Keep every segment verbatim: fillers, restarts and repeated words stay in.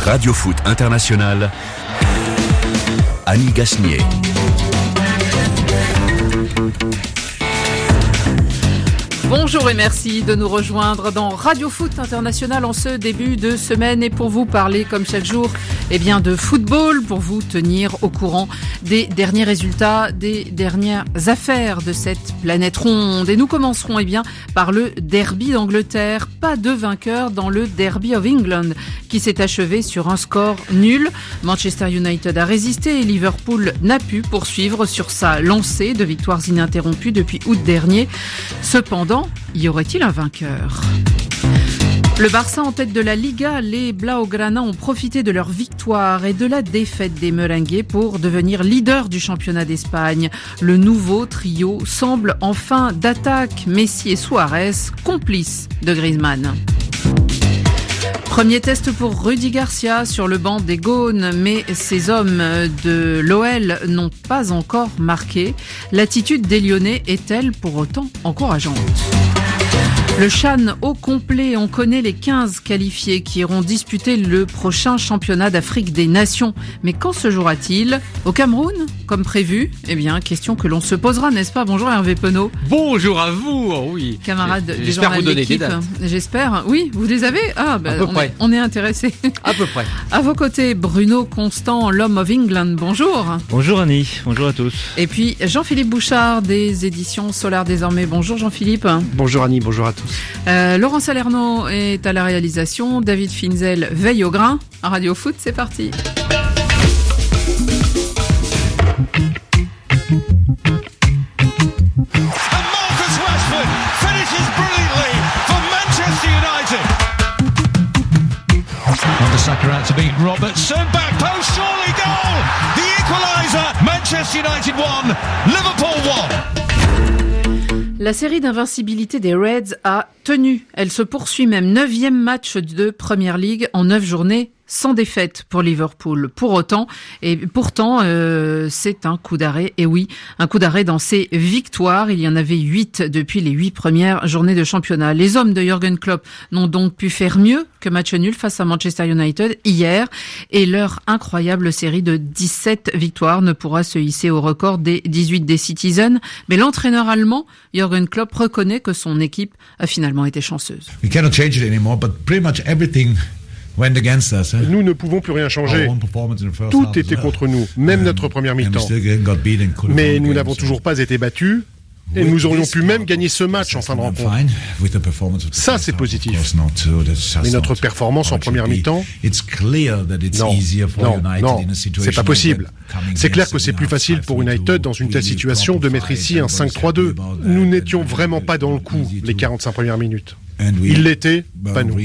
Radio Foot International, Annie Gasnier. Bonjour et merci de nous rejoindre dans Radio Foot International en ce début de semaine et pour vous parler comme chaque jour eh bien de football, pour vous tenir au courant des derniers résultats, des dernières affaires de cette planète ronde. Et nous commencerons eh bien par le derby d'Angleterre. Pas de vainqueur dans le Derby of England qui s'est achevé sur un score nul. Manchester United a résisté et Liverpool n'a pu poursuivre sur sa lancée de victoires ininterrompues depuis août dernier. Cependant, y aurait-il un vainqueur ? Le Barça en tête de la Liga, les Blaugrana ont profité de leur victoire et de la défaite des Merengues pour devenir leader du championnat d'Espagne. Le nouveau trio semble en fin d'attaque. Messi et Suarez, complices de Griezmann. Premier test pour Rudy Garcia sur le banc des Gaunes, mais ces hommes de l'O L n'ont pas encore marqué. L'attitude des Lyonnais est-elle pour autant encourageante ? Le CHAN au complet, on connaît les quinze qualifiés qui iront disputer le prochain championnat d'Afrique des Nations. Mais quand se jouera-t-il ? Au Cameroun, comme prévu ? Eh bien, question que l'on se posera, n'est-ce pas ? Bonjour Hervé Penaud. Bonjour à vous, oh oui. Camarade du J'espère journal vous donner L'équipe. des dates. J'espère. Oui, vous les avez ? Ah, ben, à peu on, près. Est, on est intéressés. À peu près. À vos côtés, Bruno Constant, l'homme of England. Bonjour. Bonjour Annie, bonjour à tous. Et puis Jean-Philippe Bouchard des éditions Solaire Désormais. Bonjour Jean-Philippe. Bonjour Annie, bonjour à tous. Euh, Laurent Salerno est à la réalisation, David Finzel veille au grain. À Radio Foot, c'est parti. Sucker out to beat Robertson, back post, surely goal! The equaliser, Manchester United one, Liverpool one. La série d'invincibilité des Reds a tenu. Elle se poursuit même. Neuvième match de Premier League en neuf journées sans défaite pour Liverpool. Pour autant, et pourtant, euh, c'est un coup d'arrêt. Et oui, un coup d'arrêt dans ses victoires. Il y en avait huit depuis les huit premières journées de championnat. Les hommes de Jürgen Klopp n'ont donc pu faire mieux que match nul face à Manchester United hier. Et leur incroyable série de dix-sept victoires ne pourra se hisser au record des dix-huit des Citizens. Mais l'entraîneur allemand, Jürgen Klopp, reconnaît que son équipe a finalement été chanceuse. We cannot change it anymore, but pretty much everything went against us. Nous ne pouvons plus rien changer. Tout était contre nous, même notre première mi-temps. Mais nous n'avons toujours pas été battus. Et nous aurions pu même gagner ce match en fin de rencontre. Ça, c'est positif. Mais notre performance en première mi-temps, non, non, non, c'est pas possible. C'est clair que c'est plus facile pour United dans une telle situation de mettre ici un cinq trois deux. Nous n'étions vraiment pas dans le coup les quarante-cinq premières minutes. Ils l'étaient, pas nous.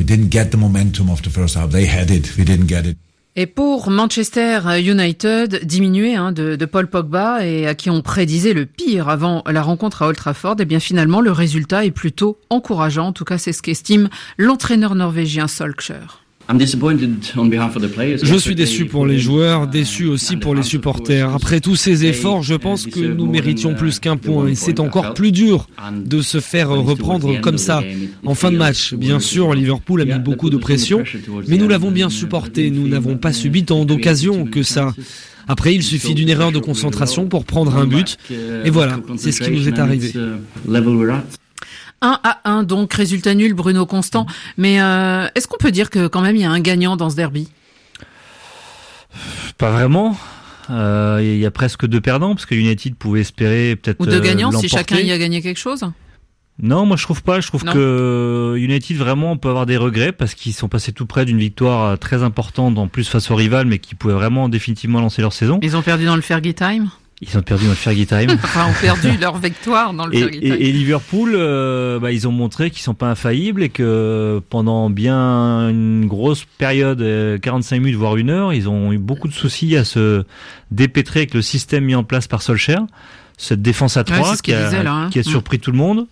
Et pour Manchester United, diminué hein, de, de Paul Pogba et à qui on prédisait le pire avant la rencontre à Old Trafford, et bien finalement le résultat est plutôt encourageant. En tout cas, c'est ce qu'estime l'entraîneur norvégien Solskjaer. Je suis déçu pour les joueurs, déçu aussi pour les supporters. Après tous ces efforts, je pense que nous méritions plus qu'un point et c'est encore plus dur de se faire reprendre comme ça en fin de match. Bien sûr, Liverpool a mis beaucoup de pression, mais nous l'avons bien supporté. Nous n'avons pas subi tant d'occasions que ça. Après, il suffit d'une erreur de concentration pour prendre un but. Et voilà, c'est ce qui nous est arrivé. un à un, donc résultat nul, Bruno Constant. Mais euh, est-ce qu'on peut dire que quand même il y a un gagnant dans ce derby ? Pas vraiment. Euh, il y a presque deux perdants parce que United pouvait espérer peut-être ou deux gagnants euh, l'emporter. Si chacun y a gagné quelque chose. Non, moi je trouve pas. Je trouve non. que United vraiment on peut avoir des regrets parce qu'ils sont passés tout près d'une victoire très importante en plus face au rival, mais qui pouvait vraiment définitivement lancer leur saison. Ils ont perdu dans le Fergie Time. Ils ont perdu dans le Fergie Time. Enfin, ont perdu leur victoire dans le et, Fergie Time. Et, et Liverpool, euh, bah, ils ont montré qu'ils sont pas infaillibles et que pendant bien une grosse période, quarante-cinq minutes voire une heure, ils ont eu beaucoup de soucis à se dépêtrer avec le système mis en place par Solskjaer. Cette défense à trois ouais, qui, a, disait, là, hein. qui a surpris mmh. tout le monde.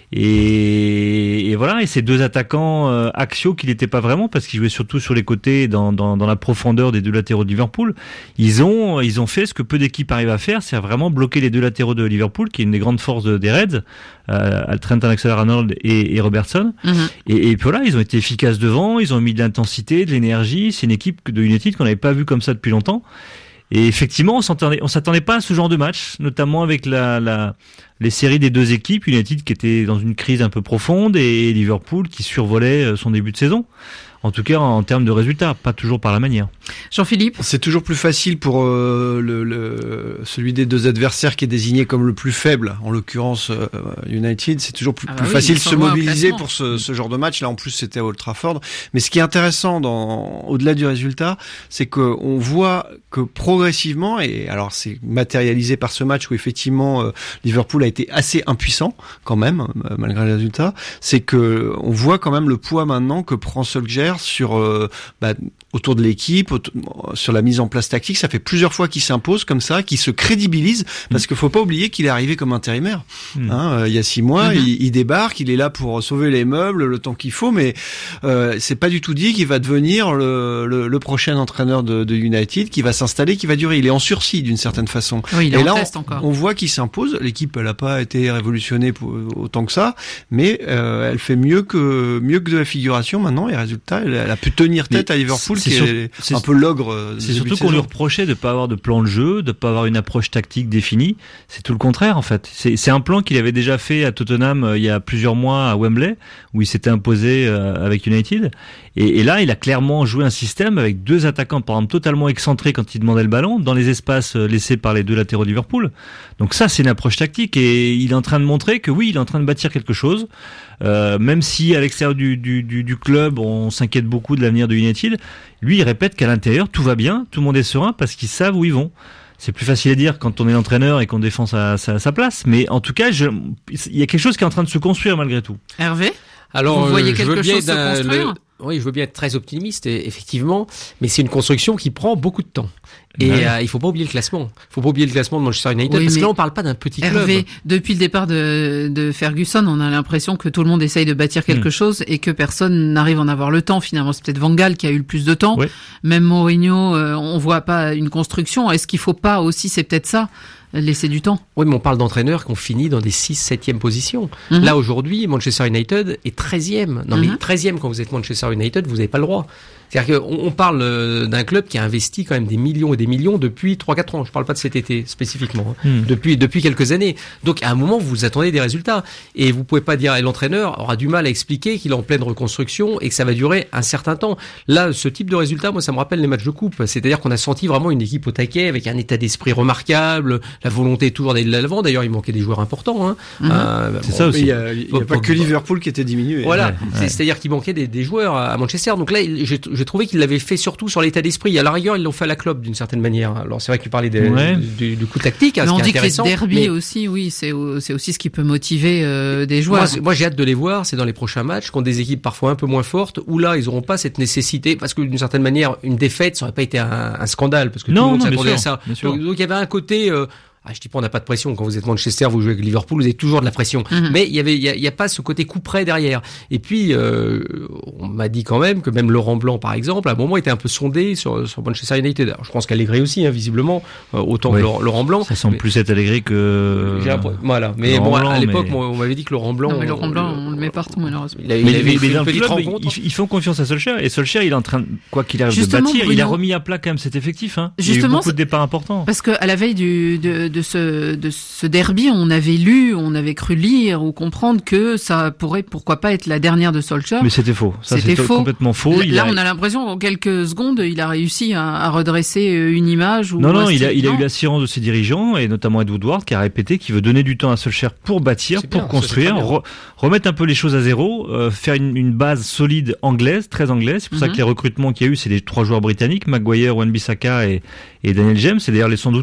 Et, et voilà, et ces deux attaquants euh, axiaux qui n'étaient pas vraiment parce qu'ils jouaient surtout sur les côtés dans, dans, dans la profondeur des deux latéraux de Liverpool. Ils ont, ils ont fait ce que peu d'équipes arrivent à faire, c'est à vraiment bloquer les deux latéraux de Liverpool, qui est une des grandes forces de, des Reds, euh, Trent Alexander-Arnold et, et Robertson. Mm-hmm. Et, et puis voilà, ils ont été efficaces devant, ils ont mis de l'intensité, de l'énergie. C'est une équipe de United qu'on n'avait pas vue comme ça depuis longtemps. Et effectivement, on s'attendait, on s'attendait pas à ce genre de match, notamment avec la, la, les séries des deux équipes, United qui était dans une crise un peu profonde et Liverpool qui survolait son début de saison. En tout cas, en termes de résultats, pas toujours par la manière. Jean-Philippe ? C'est toujours plus facile pour euh, le, le, celui des deux adversaires qui est désigné comme le plus faible, en l'occurrence euh, United. C'est toujours plus, ah bah plus oui, facile de se mobiliser pour ce, ce genre de match. Là, en plus, c'était à Old Trafford. Mais ce qui est intéressant, dans, au-delà du résultat, c'est qu'on voit que progressivement, et alors c'est matérialisé par ce match où effectivement euh, Liverpool a été assez impuissant quand même, euh, malgré les résultats, c'est que on voit quand même le poids maintenant que prend Solskjaer sur euh, bah, autour de l'équipe, autour, sur la mise en place tactique. Ça fait plusieurs fois qu'il s'impose comme ça, qu'il se crédibilise, parce qu'il faut pas oublier qu'il est arrivé comme intérimaire. Mmh. Hein, euh, il y a six mois, mmh. il, il débarque, il est là pour sauver les meubles le temps qu'il faut, mais euh, c'est pas du tout dit qu'il va devenir le, le, le prochain entraîneur de, de United, qui va s'installer, qui va durer. Il est en sursis d'une certaine façon. Oui, il est Et là, en test on, encore. on voit qu'il s'impose. L'équipe, elle a pas été révolutionnée pour, autant que ça, mais euh, elle fait mieux que mieux que de la figuration maintenant. Les résultats, elle, elle a pu tenir tête mais à Liverpool, qui sur, est, est un peu l'ogre. C'est surtout qu'on lui reprochait de pas avoir de plan de jeu, de pas avoir une approche tactique définie. C'est tout le contraire en fait. C'est, c'est un plan qu'il avait déjà fait à Tottenham euh, il y a plusieurs mois à Wembley, où il s'était imposé euh, avec United. Et, et là, il a clairement joué un système avec deux attaquants, par exemple, totalement excentrés quand il demandait le ballon, dans les espaces laissés par les deux latéraux de Liverpool. Donc ça, c'est une approche tactique, et il est en train de montrer que oui, il est en train de bâtir quelque chose. Euh, même si à l'extérieur du, du, du, du club, on s'inquiète beaucoup de l'avenir de United, lui, il répète qu'à l'intérieur, tout va bien, tout le monde est serein, parce qu'ils savent où ils vont. C'est plus facile à dire quand on est l'entraîneur et qu'on défend sa, sa, sa place, mais en tout cas, je, il y a quelque chose qui est en train de se construire malgré tout. Hervé ? Alors, vous voyez euh, quelque chose se construire ? le... Oui, je veux bien être très optimiste, effectivement, mais c'est une construction qui prend beaucoup de temps. Et ouais. euh, il faut pas oublier le classement. Il faut pas oublier le classement de Manchester United, oui, parce que là on parle pas d'un petit club. Hervé, depuis le départ de, de Ferguson, on a l'impression que tout le monde essaye de bâtir quelque mmh. chose et que personne n'arrive à en avoir le temps. Finalement, c'est peut-être Van Gaal qui a eu le plus de temps. Ouais. Même Mourinho, euh, on voit pas une construction. Est-ce qu'il faut pas aussi, c'est peut-être ça, laisser du temps? Oui, mais on parle d'entraîneurs qui ont fini dans des six, septième positions. Mmh. Là, aujourd'hui, Manchester United est treizième. Non, mmh. mais treizième, quand vous êtes Manchester United, vous n'avez pas le droit. C'est-à-dire qu'on on parle d'un club qui a investi quand même des millions et des millions depuis trois quatre ans. Je parle pas de cet été spécifiquement. Hein. Mmh. Depuis, depuis quelques années. Donc, à un moment, vous attendez des résultats. Et vous pouvez pas dire, et l'entraîneur aura du mal à expliquer qu'il est en pleine reconstruction et que ça va durer un certain temps. Là, ce type de résultat, moi, ça me rappelle les matchs de coupe. C'est-à-dire qu'on a senti vraiment une équipe au taquet avec un état d'esprit remarquable, la volonté toujours d'aller de l'avant. D'ailleurs, il manquait des joueurs importants. Hein. Mmh. Euh, c'est bon, ça aussi. Il y a, il y a pas que Liverpool qui était diminué. Voilà. Ouais. C'est, c'est-à-dire qu'il manquait des, des joueurs à Manchester. Donc là, j'ai, j'ai trouvé qu'il l'avait fait surtout sur l'état d'esprit. À la rigueur, ils l'ont fait à la clope d'une certaine manière. Alors c'est vrai que tu parlais des, ouais. du, du coup tactique, hein, mais ce on qui est dit intéressant. Que les derbys mais... aussi, oui, c'est, c'est aussi ce qui peut motiver euh, des joueurs. Moi, moi, j'ai hâte de les voir. C'est dans les prochains matchs, contre des équipes parfois un peu moins fortes, où là, ils n'auront pas cette nécessité, parce que d'une certaine manière, une défaite, ça aurait pas été un, un scandale, parce que non, tout le monde non, s'attendait sûr, à ça. Donc, donc il y avait un côté. Euh, Ah, je dis pas on n'a pas de pression quand vous êtes Manchester, vous jouez avec Liverpool, vous avez toujours de la pression. Mm-hmm. Mais il y avait, il y a, il y a pas ce côté coup près derrière. Et puis euh, on m'a dit quand même que même Laurent Blanc, par exemple, à un moment était un peu sondé sur, sur Manchester United. Alors, je pense qu'Allegri aussi, hein, visiblement, euh, autant oui. que Laurent, Laurent Blanc. Ça semble mais, plus être Allegri que. J'ai voilà. Mais Laurent bon, à, Blanc, à l'époque, mais... on m'avait dit que Laurent Blanc. Non, mais Laurent Blanc, on, on le met partout malheureusement. Il, a, il mais, avait mais, fait une petite club, rencontre. Ils, ils font confiance à Solskjaer et Solskjaer, il est en train, quoi qu'il arrive, Justement, de bâtir. Bruno, il a remis à plat quand même cet effectif. Hein. Justement, il y a eu beaucoup de départs importants. Parce que à la veille du de, de ce de ce derby, on avait lu, on avait cru lire ou comprendre que ça pourrait, pourquoi pas, être la dernière de Solskjaer. Mais c'était faux. Ça, c'était, c'était faux. Complètement faux. Là, a... on a l'impression qu'en quelques secondes, il a réussi à, à redresser une image. Ou non, non, il a, il a eu l'assurance de ses dirigeants et notamment Ed Woodward qui a répété qu'il veut donner du temps à Solskjaer pour bâtir, c'est pour bien, construire, re, remettre un peu les choses à zéro, euh, faire une, une base solide anglaise, très anglaise. C'est pour mm-hmm. ça que les recrutements qu'il y a eu, c'est les trois joueurs britanniques, Maguire, Wan-Bissaka et, et Daniel James. C'est d'ailleurs les sans doute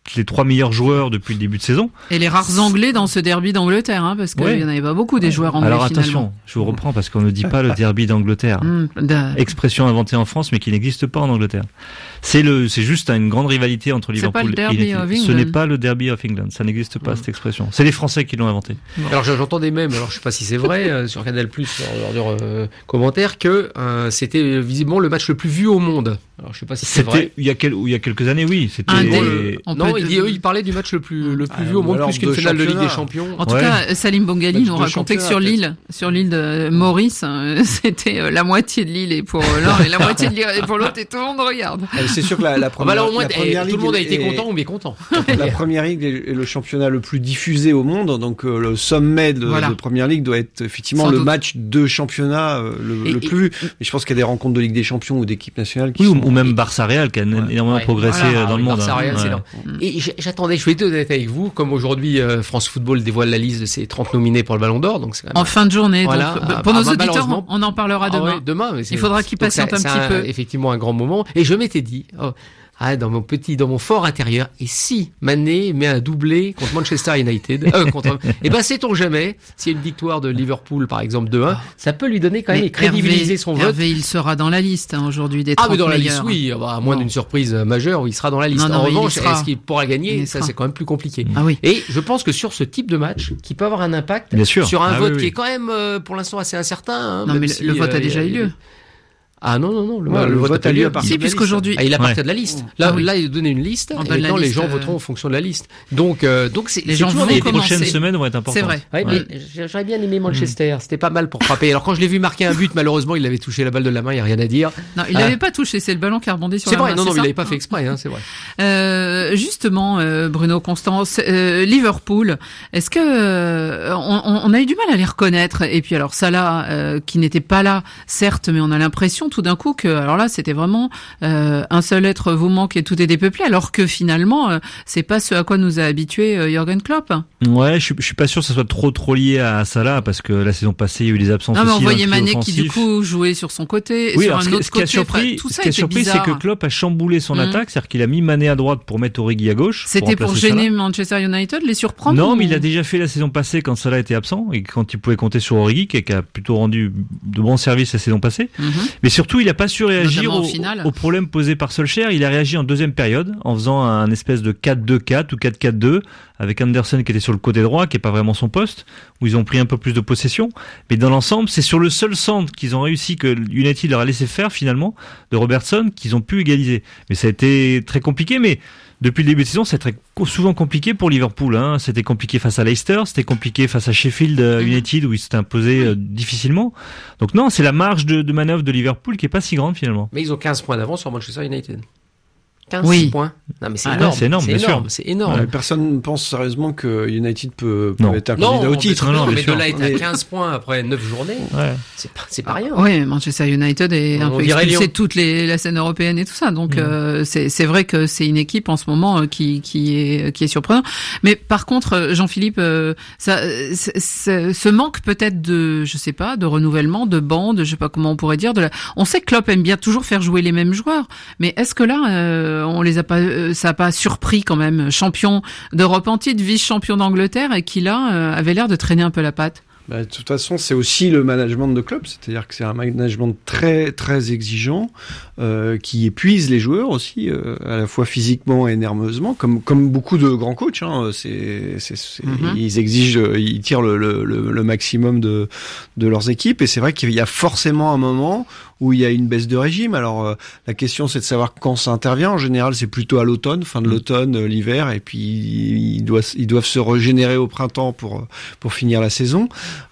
les trois meilleurs joueurs depuis le début de saison. Et les rares Anglais dans ce derby d'Angleterre, hein, parce qu'il ouais. n'y en avait pas beaucoup des joueurs anglais. Alors finalement. attention, je vous reprends parce qu'on ne dit pas le derby d'Angleterre. Mmh, expression inventée en France, mais qui n'existe pas en Angleterre. C'est le, c'est juste une grande rivalité entre Liverpool et United. Ce n'est pas le derby of England. Ça n'existe pas, mmh. cette expression. C'est les Français qui l'ont inventé. Bon. Alors j'entends des mèmes, alors je sais pas si c'est vrai, euh, sur Canal+, lors leur euh, commentaire, que euh, c'était visiblement le match le plus vu au monde. Alors je sais pas si c'est c'était, vrai. Il y a quel, il y a quelques années, oui. C'était un bon, des, le, non, il, dit, eux, il parlait du match le plus, le plus ah, vu au monde, plus qu'une finale de Ligue des Champions. En tout ouais. cas, Salim Bongali nous racontait que sur l'île, sur l'île de Maurice, euh, c'était euh, la moitié de l'île et pour l'un et la moitié de l'île et pour l'autre, et tout le monde regarde. Ah, c'est sûr que la, la première, ah bah là, au moins, la première tout le monde a été est, content ou mécontent. La première ligue est le championnat le plus diffusé au monde, donc euh, le sommet de, voilà. de première ligue doit être effectivement Sans le doute. match de championnat euh, le, et, le plus vu. Mais je pense qu'il y a des rencontres de Ligue des Champions ou d'équipes nationales qui oui, sont... ou même Barça Real qui a ouais. énormément ouais. progressé voilà, dans oui, le monde. Barça Real, hein. c'est ouais. Et j'attendais, je vais être honnête avec vous, comme aujourd'hui euh, France Football dévoile la liste de ses trente nominés pour le Ballon d'Or, donc c'est quand même... en fin de journée. Voilà. Donc, ah, pour ah, nos bah, auditeurs, on en parlera demain. Ah ouais, demain, mais il faudra qu'ils patientent un petit un, peu. Effectivement, un grand moment. Et je m'étais dit. Oh, Ah, dans mon petit, dans mon fort intérieur. Et si Mané met un doublé contre Manchester United, euh, contre, eh ben, sait-on jamais, s'il y a une victoire de Liverpool, par exemple, deux un, ça peut lui donner quand même et crédibiliser son vote. Hervé, il sera dans la liste, hein, aujourd'hui, des trente meilleurs. Ah, mais dans la liste, oui. Bah, à moins non. d'une surprise majeure, il sera dans la liste. Non, non, en revanche, est-ce qu'il pourra gagner? Ça, c'est quand même plus compliqué. Ah oui. Et je pense que sur ce type de match, qui peut avoir un impact, bien sûr. sur un ah, vote oui, oui. qui est quand même, euh, pour l'instant, assez incertain, hein, non, mais si, le vote euh, a déjà eu lieu. Ah non, non, non, le, ouais, le, le vote, vote a lieu à partir si, de la liste. Ah, il appartient ouais. de la liste. Là, ah, oui. là, il donnait une liste, on et maintenant, les gens euh... voteront en fonction de la liste. Donc, euh, donc c'est, les c'est gens vont les prochaines semaines vont être importantes. C'est vrai. Ouais, ouais. Mais j'aurais bien aimé Manchester. C'était pas mal pour frapper. Alors, quand je l'ai vu marquer un but, malheureusement, il avait touché la balle de la main, il y a rien à dire. Non, il l'avait ah. pas touché, c'est le ballon qui a rebondi sur c'est la vrai, main. Non, non, c'est mais il l'avait pas fait exprès, hein, c'est vrai. Euh, justement, euh, Bruno Constance, euh, Liverpool, est-ce que, euh, on, on a eu du mal à les reconnaître? Et puis, alors, Salah, euh, qui n'était pas là, certes, mais on a l'impression tout d'un coup que, alors là, c'était vraiment Euh, un seul être vous manque et tout est dépeuplé, alors que finalement euh, c'est pas ce à quoi nous a habitué euh, Jürgen Klopp. Ouais, je suis, je suis pas sûr que ça soit trop trop lié à Salah parce que la saison passée il y a eu des absences. Non, mais aussi. On voyait Mané qui du coup jouait sur son côté, oui, sur alors, un autre ce côté. Qui a surpris, tout ça ce qui a surpris, bizarre. c'est que Klopp a chamboulé son mmh. attaque, c'est-à-dire qu'il a mis Mané à droite pour mettre Origi à gauche. C'était pour, pour gêner Salah. Manchester United, les surprendre. Non, ou... mais il a déjà fait la saison passée quand Salah était absent et quand il pouvait compter sur Origi qui a plutôt rendu de bons services la saison passée. Mmh. Mais surtout, il a pas su réagir au, au problème posé par Solskjaer. Il a réagi en deuxième période en faisant un espèce de quatre deux quatre ou quatre quatre deux avec Anderson qui était sur le côté droit, qui est pas vraiment son poste, où ils ont pris un peu plus de possession. Mais dans l'ensemble, c'est sur le seul centre qu'ils ont réussi, que United leur a laissé faire finalement, de Robertson, qu'ils ont pu égaliser. Mais ça a été très compliqué, mais depuis le début de saison, c'est très souvent compliqué pour Liverpool. Hein. C'était compliqué face à Leicester, c'était compliqué face à Sheffield United où ils s'étaient imposés euh, difficilement. Donc non, c'est la marge de, de manœuvre de Liverpool qui est pas si grande finalement. Mais ils ont quinze points d'avance sur Manchester United. quinze oui. points. Non, mais c'est ah, énorme. C'est énorme, c'est bien énorme. sûr. C'est énorme. Ouais, personne ne pense sérieusement que United peut, peut non. être un candidat non, au titre. Non, non, mais, mais de là être à quinze points après neuf journées, ouais. c'est pas, c'est pas rien. Oui, Manchester United est on, un peu expulsé de toute les, la scène européenne et tout ça. Donc, mmh. euh, c'est, c'est vrai que c'est une équipe en ce moment qui, qui est, qui est surprenante. Mais par contre, Jean-Philippe, euh, ça, c'est, c'est, ce manque peut-être de, je sais pas, de renouvellement, de bande, je sais pas comment on pourrait dire, de la, on sait que Klopp aime bien toujours faire jouer les mêmes joueurs. Mais est-ce que là, euh, on les a pas, ça n'a pas surpris quand même, champion d'Europe en titre, vice-champion d'Angleterre, et qui là euh, avait l'air de traîner un peu la patte. Bah, de toute façon, c'est aussi le management de club, c'est-à-dire que c'est un management très très exigeant euh, qui épuise les joueurs aussi, euh, à la fois physiquement et nerveusement, comme comme beaucoup de grands coachs. Hein, c'est, c'est, c'est mm-hmm. ils exigent, ils tirent le, le, le maximum de de leurs équipes, et c'est vrai qu'il y a forcément un moment où il y a une baisse de régime. Alors euh, la question c'est de savoir quand ça intervient. En général, c'est plutôt à l'automne, fin de l'automne, euh, l'hiver, et puis ils doivent ils doivent se régénérer au printemps pour pour finir la saison.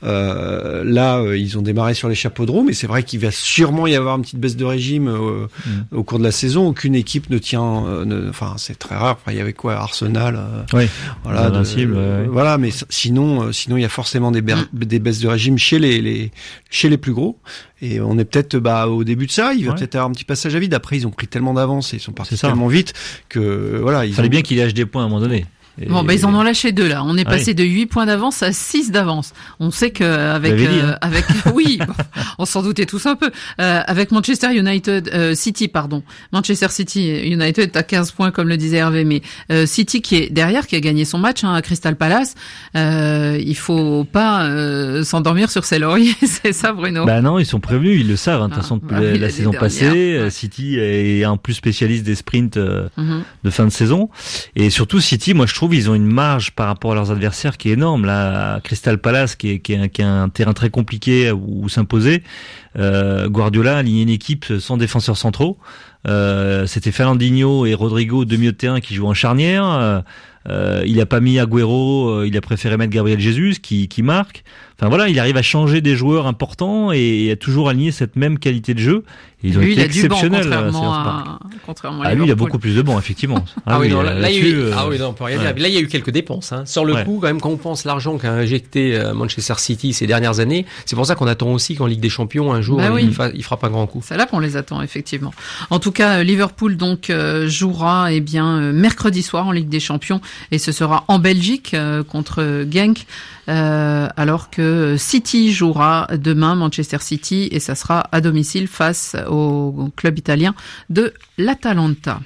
Euh, là, euh, ils ont démarré sur les chapeaux de roue, mais c'est vrai qu'il va sûrement y avoir une petite baisse de régime euh, mmh. au cours de la saison. Aucune équipe ne tient, euh, ne, enfin c'est très rare. Enfin, il y avait quoi, Arsenal, euh, oui, voilà, invincible, de, euh, ouais. voilà. Mais sinon, euh, sinon il y a forcément des, ba- des baisses de régime chez les, les chez les plus gros. Et on est peut-être bah au début de ça. Il va ouais. peut-être avoir un petit passage à vide. Après, ils ont pris tellement d'avance et ils sont partis tellement vite que voilà. Il fallait ont... bien qu'il lâche des points à un moment donné. Et... Bon, bah, ils en ont lâché deux, là. On est ah passé oui. de huit points d'avance à six d'avance. On sait que, avec, dit, euh, hein. avec, oui, bon, on s'en doutait tous un peu. Euh, avec Manchester United, euh, City, pardon. Manchester City, United, à quinze points, comme le disait Hervé, mais, euh, City qui est derrière, qui a gagné son match, hein, à Crystal Palace, euh, il faut pas, euh, s'endormir sur ses lauriers, c'est ça, Bruno? Bah non, ils sont prévenus, ils le savent, hein, de toute Ah, façon, depuis bah, la, oui, la l'année saison dernière, passée, ouais. City est un plus spécialiste des sprints euh, Mm-hmm. de fin de saison. Et surtout, City, moi je trouve, ils ont une marge par rapport à leurs adversaires qui est énorme. Là, Crystal Palace, qui est, qui est, un, qui est un terrain très compliqué où, où s'imposer. Euh, Guardiola a aligné une équipe sans défenseurs centraux. Euh, c'était Fernandinho et Rodrigo, deux milieux de terrain qui jouent en charnière. Euh, euh, il a pas mis Agüero, euh, il a préféré mettre Gabriel Jesus qui, qui marque. Enfin voilà, il arrive à changer des joueurs importants et, et a toujours aligné cette même qualité de jeu. Et ils ont lui, été il a du banc, exceptionnels. contrairement à, à, contrairement à ah lui, il a Liverpool. beaucoup plus de bancs, effectivement. Ah, oui, non, là, là, il y a eu, euh, ah oui, non, on peut rien ouais. dire. Là, il y a eu quelques dépenses, hein. Sur le Ouais. coup, quand même, quand on pense l'argent qu'a injecté euh, Manchester City ces dernières années, c'est pour ça qu'on attend aussi qu'en Ligue des Champions, un jour, Bah il, oui. fa- il frappe un grand coup. C'est là qu'on les attend, effectivement. En tout cas, Liverpool donc euh, jouera eh bien euh, mercredi soir en Ligue des Champions et ce sera en Belgique euh, contre Genk, euh, alors que City jouera demain, Manchester City, et ça sera à domicile face au club italien de l'Atalanta.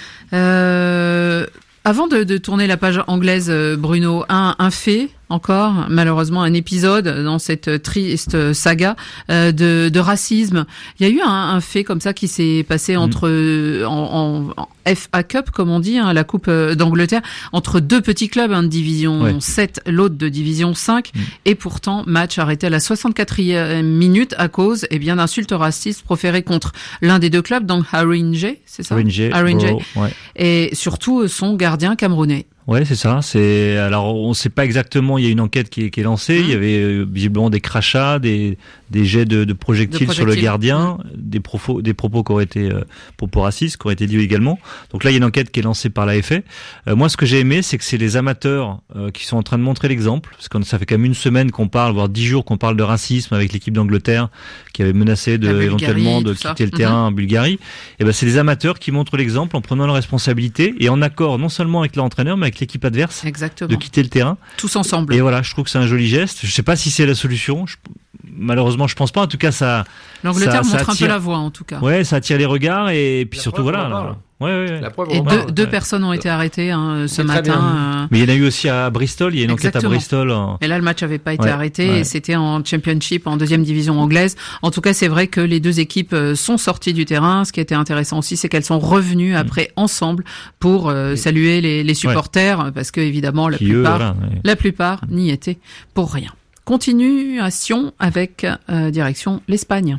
Euh, avant de, de tourner la page anglaise, Bruno, un, un fait encore, malheureusement, un épisode dans cette triste saga euh, de, de racisme. Il y a eu un, un fait comme ça qui s'est passé entre mmh. en, en, en F A Cup, comme on dit, hein, la Coupe d'Angleterre, entre deux petits clubs, un de division ouais. sept, l'autre de division cinq, mmh. et pourtant match arrêté à la soixante-quatrième minute à cause eh bien d'insultes racistes proférées contre l'un des deux clubs, donc Haringey, c'est ça? Haringey, ouais. Et surtout son gardien camerounais. Ouais, c'est ça. C'est alors on ne sait pas exactement. Il y a une enquête qui est, qui est lancée. Mmh. Il y avait euh, visiblement des crachats, des des jets de, de, projectiles, de projectiles sur le gardien, mmh. des propos des propos qui auraient été euh, propos racistes, qui auraient été dits également. Donc là, il y a une enquête qui est lancée par l'A F A. Euh, moi, ce que j'ai aimé, c'est que c'est les amateurs euh, qui sont en train de montrer l'exemple, parce que ça fait quand même une semaine qu'on parle, voire dix jours qu'on parle de racisme avec l'équipe d'Angleterre qui avait menacé de Bulgarie, éventuellement de quitter ça. le terrain mmh. en Bulgarie. Et ben c'est les amateurs qui montrent l'exemple en prenant leurs responsabilités et en accord non seulement avec leur entraîneur, mais avec l'équipe adverse. Exactement. De quitter le terrain. Tous ensemble. Et voilà, je trouve que c'est un joli geste. Je sais pas si c'est la solution. Je, malheureusement, je pense pas. En tout cas, ça. L'Angleterre ça, montre ça attire, un peu la voie, en tout cas. Ouais, ça attire les regards et puis la surtout voilà. Là, ouais, ouais, ouais. La preuve, et deux, parle, deux ouais. personnes ont été arrêtées hein, ce matin. Euh... Mais il y en a eu aussi à Bristol. Il y a une Exactement. enquête à Bristol. En... Et là, le match n'avait pas été ouais, arrêté ouais. et c'était en Championship, en deuxième division anglaise. En tout cas, c'est vrai que les deux équipes sont sorties du terrain. Ce qui était intéressant aussi, c'est qu'elles sont revenues après mmh. ensemble pour euh, saluer les, les supporters, ouais. parce que évidemment, la qui plupart, eux, voilà, ouais. la plupart n'y étaient pour rien. Continuation avec euh, direction l'Espagne.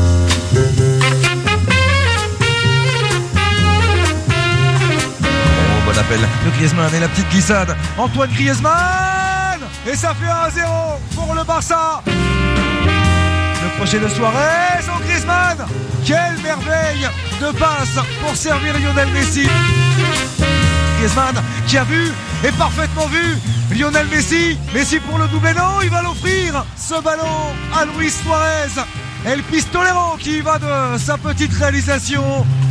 Bon appel de Griezmann et la petite glissade. Antoine Griezmann et ça fait un zéro pour le Barça. Le crochet de Suarez au Griezmann. Quelle merveille de passe pour servir Lionel Messi. Griezmann qui a vu et parfaitement vu Lionel Messi. Messi pour le doublé, non, il va l'offrir ce ballon à Luis Suarez. El Pistolero qui va de sa petite réalisation.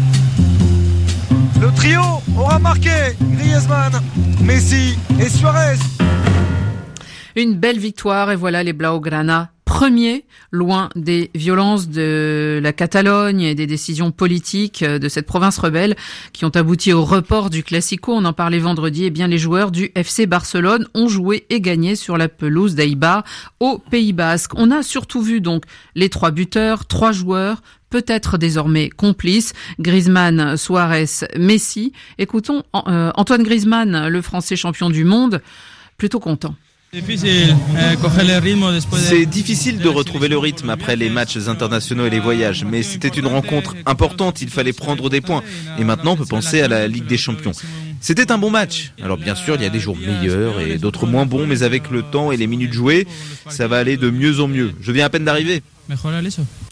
Le trio aura marqué Griezmann, Messi et Suarez. Une belle victoire et voilà les Blaugrana premiers, loin des violences de la Catalogne et des décisions politiques de cette province rebelle qui ont abouti au report du Classico. On en parlait vendredi. Eh bien, les joueurs du F C Barcelone ont joué et gagné sur la pelouse d'Eibar au Pays Basque. On a surtout vu donc les trois buteurs, trois joueurs, peut-être désormais complices, Griezmann, Suarez, Messi. Écoutons euh, Antoine Griezmann, le Français champion du monde, plutôt content. C'est difficile de retrouver le rythme après les matchs internationaux et les voyages, mais c'était une rencontre importante, il fallait prendre des points. Et maintenant, on peut penser à la Ligue des Champions. C'était un bon match. Alors bien sûr, il y a des jours meilleurs et d'autres moins bons, mais avec le temps et les minutes jouées, ça va aller de mieux en mieux. Je viens à peine d'arriver.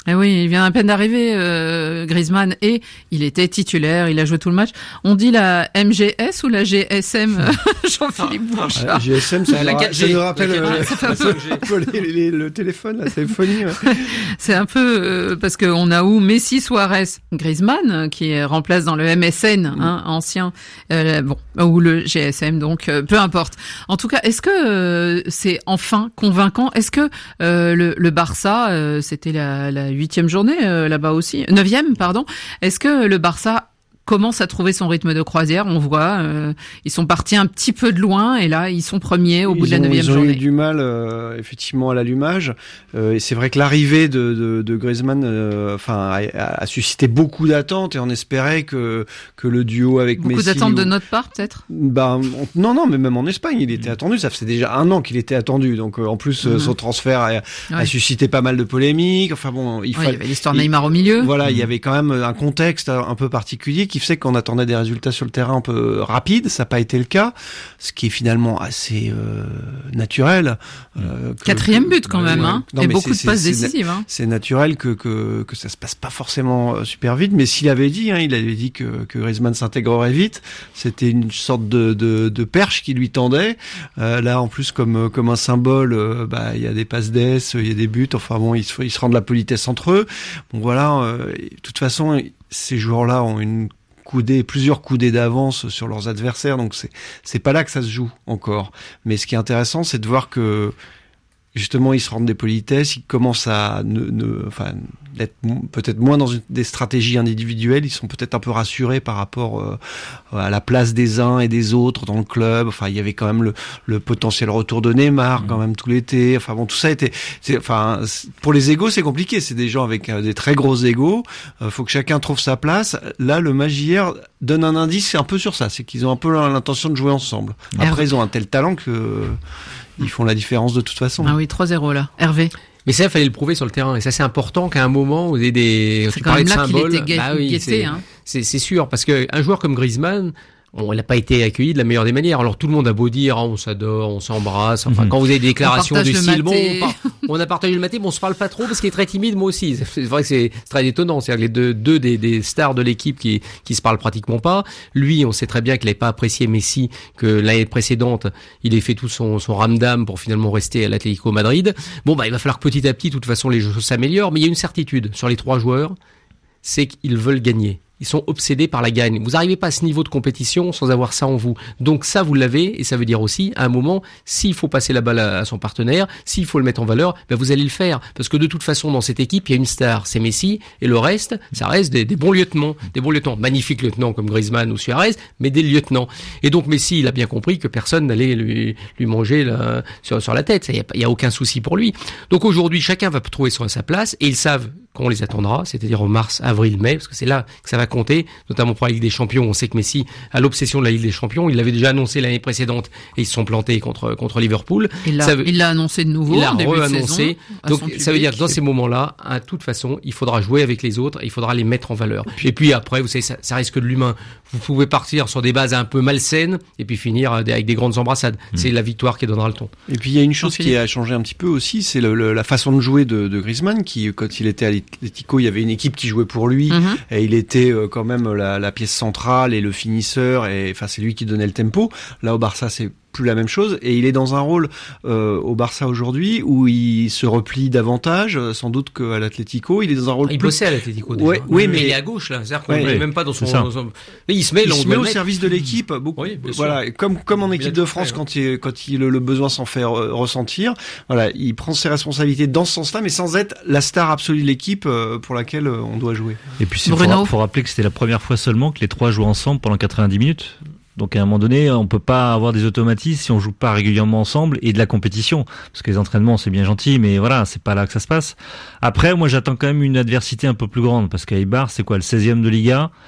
Eh oui, il vient à peine d'arriver, euh, Griezmann, et il était titulaire, il a joué tout le match. On dit la M G S ou la G S M, Jean-Philippe Bouchard? La G S M, ça, la me, quatre G, ça me rappelle la euh, quatre G, un peu les, les, le téléphone, la téléphonie. Ouais. C'est un peu, euh, parce qu'on a où Messi, Suarez, Griezmann, qui remplace dans le M S N, hein, ancien, euh, bon, ou le G S M, donc euh, peu importe. En tout cas, est-ce que euh, c'est enfin convaincant? Est-ce que euh, le, le Barça, euh, c'était la, la huitième journée euh, là-bas aussi, neuvième, pardon. Est-ce que le Barça commence à trouver son rythme de croisière? On voit, euh, ils sont partis un petit peu de loin et là, ils sont premiers au ils bout de la ont, neuvième journée. Ils ont eu du mal, euh, effectivement, à l'allumage. Euh, et c'est vrai que l'arrivée de, de, de Griezmann, euh, enfin, a, a suscité beaucoup d'attentes et on espérait que que le duo avec beaucoup Messi. Beaucoup d'attentes ou... de notre part, peut-être. Ben on... non, non, mais même en Espagne, il était attendu. Ça faisait déjà un an qu'il était attendu. Donc, euh, en plus, mmh. son transfert a, ouais. a suscité pas mal de polémiques. Enfin bon, il, ouais, fallait... il y avait l'histoire Neymar au milieu. Voilà, mmh. il y avait quand même un contexte un peu particulier qui faisait qu'on attendait des résultats sur le terrain un peu rapides, ça n'a pas été le cas, ce qui est finalement assez euh, naturel. Euh, que, Quatrième que, but quand même, ouais. hein, non, et mais beaucoup de passes c'est, décisives. Hein. C'est naturel que, que que ça se passe pas forcément super vite, mais s'il avait dit, hein, il avait dit que, que Griezmann s'intégrerait vite, c'était une sorte de, de, de perche qui lui tendait. Euh, là, en plus, comme comme un symbole, euh, bah il y a des passes d'ess, il y a des buts. Enfin bon, ils se ils se rendent la politesse entre eux. Bon voilà, euh, de toute façon, ces joueurs-là ont une coudées, plusieurs coudées d'avance sur leurs adversaires, donc c'est c'est pas là que ça se joue encore. Mais ce qui est intéressant, c'est de voir que justement ils se rendent des politesses, ils commencent à ne, ne enfin d'être peut-être moins dans une, des stratégies individuelles, ils sont peut-être un peu rassurés par rapport euh, à la place des uns et des autres dans le club. Enfin, il y avait quand même le, le potentiel retour de Neymar mmh. quand même tout l'été. Enfin bon, tout ça était, c'est, enfin pour les égos c'est compliqué. C'est des gens avec euh, des très gros égos. Euh, faut que chacun trouve sa place. Là, le match hier donne un indice un peu sur ça, c'est qu'ils ont un peu l'intention de jouer ensemble. Après, Hervé. Ils ont un tel talent que euh, ils font la différence de toute façon. Ah oui, trois zéro là. Hervé. Mais ça, il fallait le prouver sur le terrain. Et ça, c'est important qu'à un moment, vous ayez des, c'est tu parlais de symboles. Qu'il était bah oui, guetté, c'est, hein. c'est, c'est sûr. Parce que un joueur comme Griezmann, on n'a pas été accueilli de la meilleure des manières. Alors tout le monde a beau dire, oh, on s'adore, on s'embrasse. Enfin, mmh. quand vous avez des déclarations du style, bon, on, par... on a partagé le maté, mais on se parle pas trop parce qu'il est très timide, moi aussi. C'est vrai que c'est très étonnant. C'est-à-dire que les deux, deux des, des stars de l'équipe qui, qui se parlent pratiquement pas. Lui, on sait très bien qu'il n'avait pas apprécié Messi, que l'année précédente, il ait fait tout son, son ramdam pour finalement rester à l'Atlético Madrid. Bon, bah, il va falloir que petit à petit, de toute façon, les choses s'améliorent. Mais il y a une certitude sur les trois joueurs, c'est qu'ils veulent gagner. Ils sont obsédés par la gagne. Vous n'arrivez pas à ce niveau de compétition sans avoir ça en vous. Donc ça, vous l'avez, et ça veut dire aussi, à un moment, s'il faut passer la balle à son partenaire, s'il faut le mettre en valeur, ben vous allez le faire. Parce que de toute façon, dans cette équipe, il y a une star, c'est Messi, et le reste, ça reste des, des bons lieutenants. Des bons lieutenants. Magnifiques lieutenants comme Griezmann ou Suarez, mais des lieutenants. Et donc Messi, il a bien compris que personne n'allait lui, lui manger la, sur, sur la tête. Il n'y a, il y a aucun souci pour lui. Donc aujourd'hui, chacun va trouver sur sa place, et ils savent qu'on les attendra, c'est-à-dire en mars, avril, mai, parce que c'est là que ça va compter, notamment pour la Ligue des Champions. On sait que Messi a l'obsession de la Ligue des Champions. Il l'avait déjà annoncé l'année précédente et ils se sont plantés contre contre Liverpool. Il l'a, veut, il l'a annoncé de nouveau. Il l'a en début re-annoncé. De saison, donc ça veut dire que dans ces moments-là, à toute façon, il faudra jouer avec les autres, il faudra les mettre en valeur. Et puis, et puis après, vous savez, ça, ça risque de l'humain. Vous pouvez partir sur des bases un peu malsaines et puis finir avec des grandes embrassades. Mmh. C'est la victoire qui donnera le ton. Et puis il y a une chose qui a changé un petit peu aussi, c'est le, le, la façon de jouer de, de Griezmann, qui quand il était à l'Atlético, il y avait une équipe qui jouait pour lui, mmh. et il était euh, quand même la, la pièce centrale et le finisseur, et enfin c'est lui qui donnait le tempo. Là au Barça, c'est plus la même chose, et il est dans un rôle euh, au Barça aujourd'hui où il se replie davantage, sans doute qu'à l'Atlético. Il est dans un rôle. Il plus... bossait à l'Atlético déjà. Ouais, oui, mais... mais il est à gauche là, c'est-à-dire qu'on ouais, n'est ouais. même pas dans son. Dans son... Il se met, il là, on se met au mettre. service de l'équipe. Beaucoup. Oui, voilà, comme comme en équipe de France, fait, quand il quand il le besoin s'en fait re- ressentir. Voilà, il prend ses responsabilités dans ce sens-là, mais sans être la star absolue de l'équipe pour laquelle on doit jouer. Et puis il faut, faut rappeler que c'était la première fois seulement que les trois jouent ensemble pendant quatre-vingt-dix minutes. Donc à un moment donné, on peut pas avoir des automatismes si on joue pas régulièrement ensemble, et de la compétition, parce que les entraînements c'est bien gentil, mais voilà, c'est pas là que ça se passe. Après, moi j'attends quand même une adversité un peu plus grande, parce qu'à Eibar, c'est quoi, le seizième de Liga,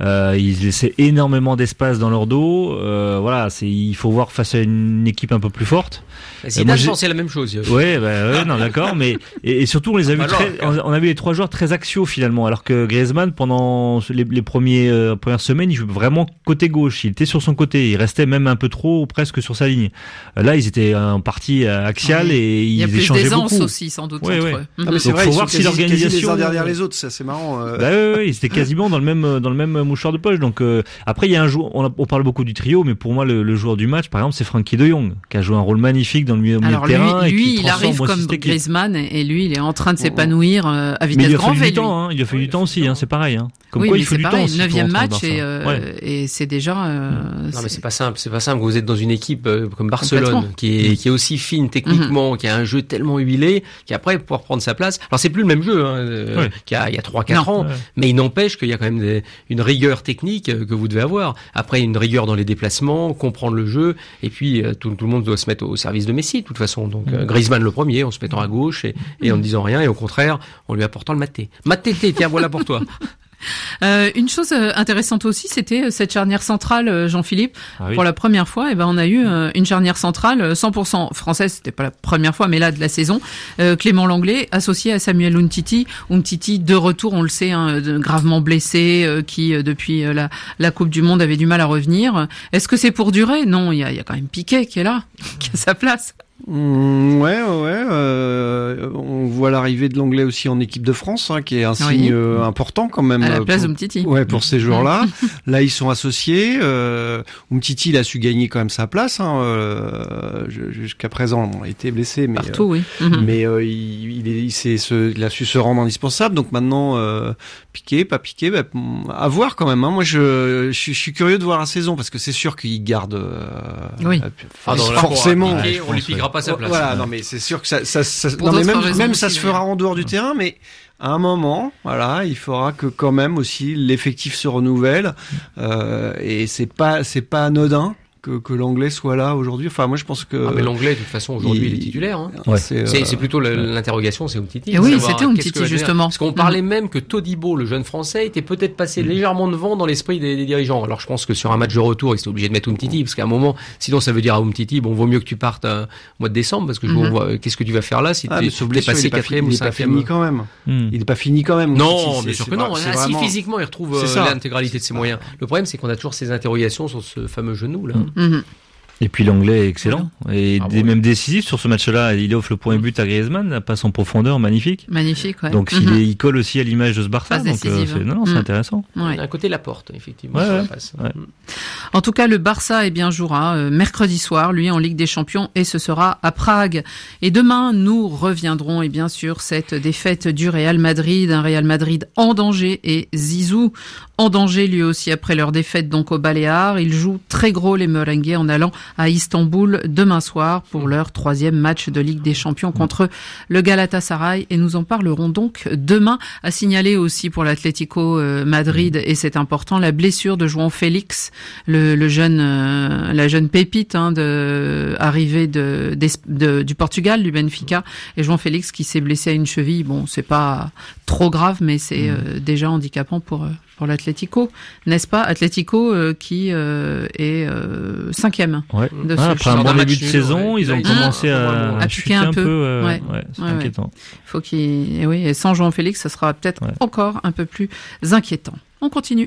Euh, ils laissaient énormément d'espace dans leur dos. Euh, voilà, c'est il faut voir face à une équipe un peu plus forte. Zidane euh, pensait la même chose. Ouais, bah, ouais, non, d'accord, mais et, et surtout on les a vus très, on, on a vu les trois joueurs très axiaux finalement, alors que Griezmann pendant les, les premiers euh, premières semaines, il jouait vraiment côté gauche. Il était sur son côté, il restait même un peu trop, presque sur sa ligne. Là, ils étaient en partie axiale oui. et ils échangeaient beaucoup. Il y a plus d'aisance aussi, sans doute. Ouais, entre ouais. eux. Ah, mais c'est donc, vrai, faut ils voir sont si quasi, l'organisation quasi les uns derrière les autres, ça c'est marrant. Euh... Bah ouais, ouais, ils étaient quasiment dans le même dans le même mouchoir de poche. Donc euh, après, il y a un joueur, on, a, on parle beaucoup du trio, mais pour moi, le, le joueur du match, par exemple, c'est Frankie de Jong, qui a joué un rôle magnifique dans le milieu, milieu de terrain. Lui, et lui il arrive comme Griezmann et lui, il est en train de s'épanouir euh, à vitesse grand V. Mais il a fallu du temps, hein, il a fallu du temps aussi, hein, c'est pareil. Hein. Comme oui, quoi, mais il faut c'est du pareil, temps. neuvième match et, euh, ouais. et c'est déjà. Euh, non, c'est... mais c'est pas simple. C'est pas simple. Vous êtes dans une équipe euh, comme Barcelone, qui est qui est aussi fine techniquement, mm-hmm. qui a un jeu tellement huilé, qui après pouvoir prendre sa place. Alors c'est plus le même jeu hein, euh, ouais. qu'il y a il y a trois quatre ans, ouais. mais il n'empêche qu'il y a quand même des, une rigueur technique euh, que vous devez avoir. Après une rigueur dans les déplacements, comprendre le jeu, et puis euh, tout, tout le monde doit se mettre au service de Messi de toute façon. Donc euh, Griezmann le premier, en se mettant à gauche et, et en ne disant rien, et au contraire en lui apportant le maté. Maté, tiens voilà pour toi. Euh, une chose intéressante aussi, c'était cette charnière centrale, Jean-Philippe. Ah oui. Pour la première fois, eh ben on a eu euh, une charnière centrale cent pour cent française. C'était pas la première fois, mais là de la saison. Euh, Clément Lenglet associé à Samuel Umtiti. Umtiti de retour, on le sait, hein, gravement blessé, euh, qui euh, depuis euh, la, la Coupe du Monde avait du mal à revenir. Est-ce que c'est pour durer ? Non, il y a, y a quand même Piqué qui est là, qui a sa place. Mmh, ouais, ouais. Euh, on voit l'arrivée de l'Anglais aussi en équipe de France, hein, qui est un signe oui. euh, important quand même. À la place pour, d'Umtiti. Ouais, pour ces joueurs-là. Là, ils sont associés. Euh, Umtiti, il a su gagner quand même sa place. Hein, euh, jusqu'à présent, on a été blessé, mais partout, euh, oui. Mmh. Mais euh, il, il, est, il, s'est, ce, il a su se rendre indispensable. Donc maintenant, euh, Piqué, pas Piqué, bah, à voir quand même. Hein. Moi, je, je, je suis curieux de voir la saison parce que c'est sûr qu'il garde. Euh, oui. Euh, ah, forcément. Piqué, on lui piquera pas sa place. Voilà, non mais c'est sûr que ça, ça, ça non mais même, même ça se fera en dehors du terrain, mais à un moment, voilà, il faudra que quand même aussi l'effectif se renouvelle euh, et c'est pas, c'est pas anodin. Que, que l'Anglais soit là aujourd'hui. Enfin, moi, je pense que. Ah, mais l'Anglais, de toute façon, aujourd'hui, il, il est titulaire. Hein. Ouais. C'est, c'est, euh... c'est plutôt l'interrogation, c'est Umtiti. Et oui, c'était Umtiti, justement. Parce qu'on parlait mmh. même que Todibo, le jeune Français, était peut-être passé mmh. légèrement devant dans l'esprit des, des dirigeants. Alors, je pense que sur un match de retour, ils étaient obligés de mettre Umtiti, parce qu'à un moment, sinon, ça veut dire à Umtiti, bon, vaut mieux que tu partes euh, au mois de décembre, parce que je mmh. vois, qu'est-ce que tu vas faire là si ah, t'es, t'es passé quatrième ou cinquième. Il est pas fini quand même. Mmh. Il est pas fini quand même. Non, bien sûr que non. Si physiquement, il retrouve l'intégralité de ses moyens. Le problème, c'est qu'on a toujours ces interrogations sur ce fameux genou, là. Et puis l'Anglais est excellent et ah bon, même oui. décisif sur ce match-là. Il offre le point et but à Griezmann, la passe en profondeur, magnifique. Magnifique, ouais. Donc mm-hmm. il, est, il colle aussi à l'image de ce Barça. Passe donc euh, c'est, non, non, c'est mm. intéressant. Ouais. À côté Laporte, effectivement. Ouais, sur ouais. la passe. Ouais. En tout cas, le Barça eh bien jouera euh, mercredi soir, lui en Ligue des Champions, et ce sera à Prague. Et demain, nous reviendrons et eh bien sûr cette défaite du Real Madrid, un Real Madrid en danger et Zizou en danger lui aussi après leur défaite donc au Baléares. Ils jouent très gros les Merengues en allant à Istanbul demain soir pour leur troisième match de Ligue des Champions contre le Galatasaray et nous en parlerons donc demain. À signaler aussi pour l'Atlético Madrid et c'est important la blessure de João Félix, le, le jeune, euh, la jeune pépite hein, de arrivée de, de, de du Portugal, du Benfica et João Félix qui s'est blessé à une cheville. Bon, c'est pas trop grave mais c'est euh, déjà handicapant pour pour l'Atlético, n'est-ce pas? Atlético euh, qui euh, est euh, cinquième. Ouais. De ah, ce après un bon début de saison, ouais. ils ont mmh. commencé à, à piquer un, un peu. peu euh, ouais. Ouais, c'est ouais, inquiétant. Ouais. Faut qu'il, et oui, et sans João Félix, ça sera peut-être ouais. encore un peu plus inquiétant. On continue.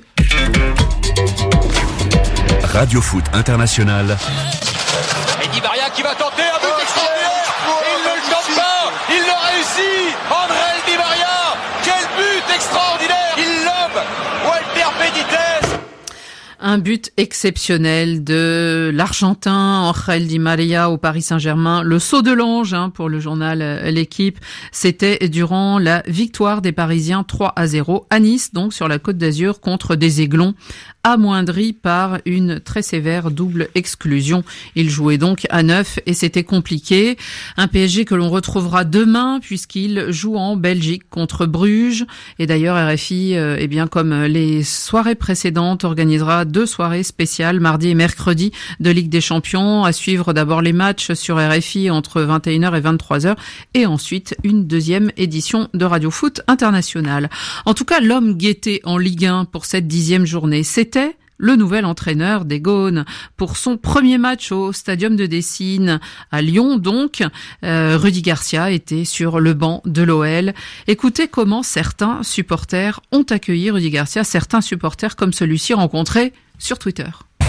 Radio Foot International. Et Di Maria qui va tenter un but extraordinaire. Il ne le tente pas. Il le réussit. André Di Maria. Quel but extraordinaire. Il lobe Walter Benitez. Un but exceptionnel de l'Argentin Ángel Di María au Paris Saint-Germain. Le saut de l'ange hein, pour le journal L'Équipe. C'était durant la victoire des Parisiens trois à zéro à Nice, donc sur la Côte d'Azur contre des Aiglons amoindri par une très sévère double exclusion. Il jouait donc à neuf et c'était compliqué. Un P S G que l'on retrouvera demain puisqu'il joue en Belgique contre Bruges. Et d'ailleurs, R F I, euh, eh bien, comme les soirées précédentes, organisera deux soirées spéciales, mardi et mercredi, de Ligue des Champions. À suivre d'abord les matchs sur R F I entre vingt et une heures et vingt-trois heures et ensuite une deuxième édition de Radio Foot International. En tout cas, l'homme guetté en Ligue un pour cette dixième journée, c'était le nouvel entraîneur des Gaunes. Pour son premier match au Stadium de Dessine, à Lyon donc, euh, Rudy Garcia était sur le banc de l'O L. Écoutez comment certains supporters ont accueilli Rudy Garcia, certains supporters comme celui-ci rencontré sur Twitter.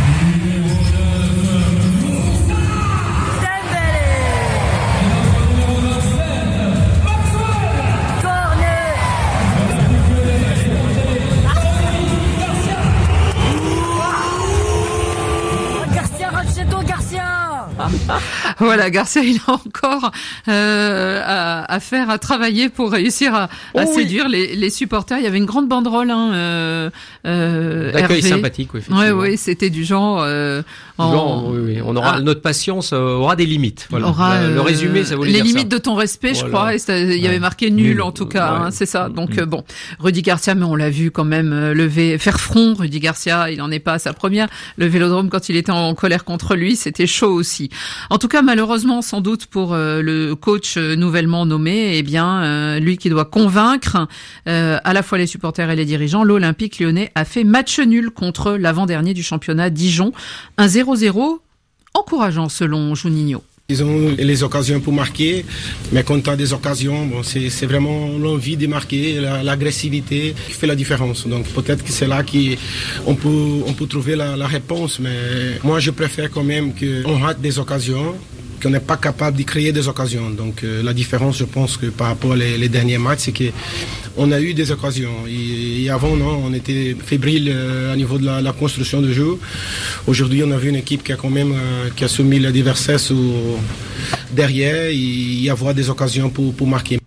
Voilà, Garcia, il a encore euh, à, à faire, à travailler pour réussir à, à oh, séduire oui. les, les supporters. Il y avait une grande banderole, hein, euh, euh, d'accueil sympathique, oui, ouais, oui, c'était du genre. Euh, en... genre oui, oui. On aura ah. notre patience euh, aura des limites. Voilà. Aura, le, le résumé, ça voulait les dire limites ça. de ton respect, voilà. je crois. Et il y ouais. avait marqué nul, nul en tout cas, ouais. hein, c'est ça. Donc mmh. euh, bon, Rudy Garcia, mais on l'a vu quand même euh, lever, faire front. Rudy Garcia, il en est pas à sa première. Le Vélodrome, quand il était en colère contre lui, c'était chaud aussi. En tout cas, malheureusement, sans doute pour euh, le coach euh, nouvellement nommé, eh bien, euh, lui qui doit convaincre euh, à la fois les supporters et les dirigeants, l'Olympique Lyonnais a fait match nul contre l'avant-dernier du championnat Dijon, un zéro zéro encourageant selon Juninho. Ils ont les occasions pour marquer, mais quand tu as des occasions, bon, c'est, c'est vraiment l'envie de marquer, la, l'agressivité qui fait la différence. Donc peut-être que c'est là qu'on peut, on peut trouver la, la réponse, mais moi je préfère quand même qu'on rate des occasions, qu'on n'est pas capable de créer des occasions. Donc euh, la différence, je pense que par rapport aux les, les derniers matchs, c'est qu'on a eu des occasions. Et, et avant, non, on était fébrile euh, à niveau de la, la construction de jeu. Aujourd'hui, on a vu une équipe qui a quand même euh, qui a soumis l'adversaire sous, derrière et y avoir des occasions pour, pour marquer.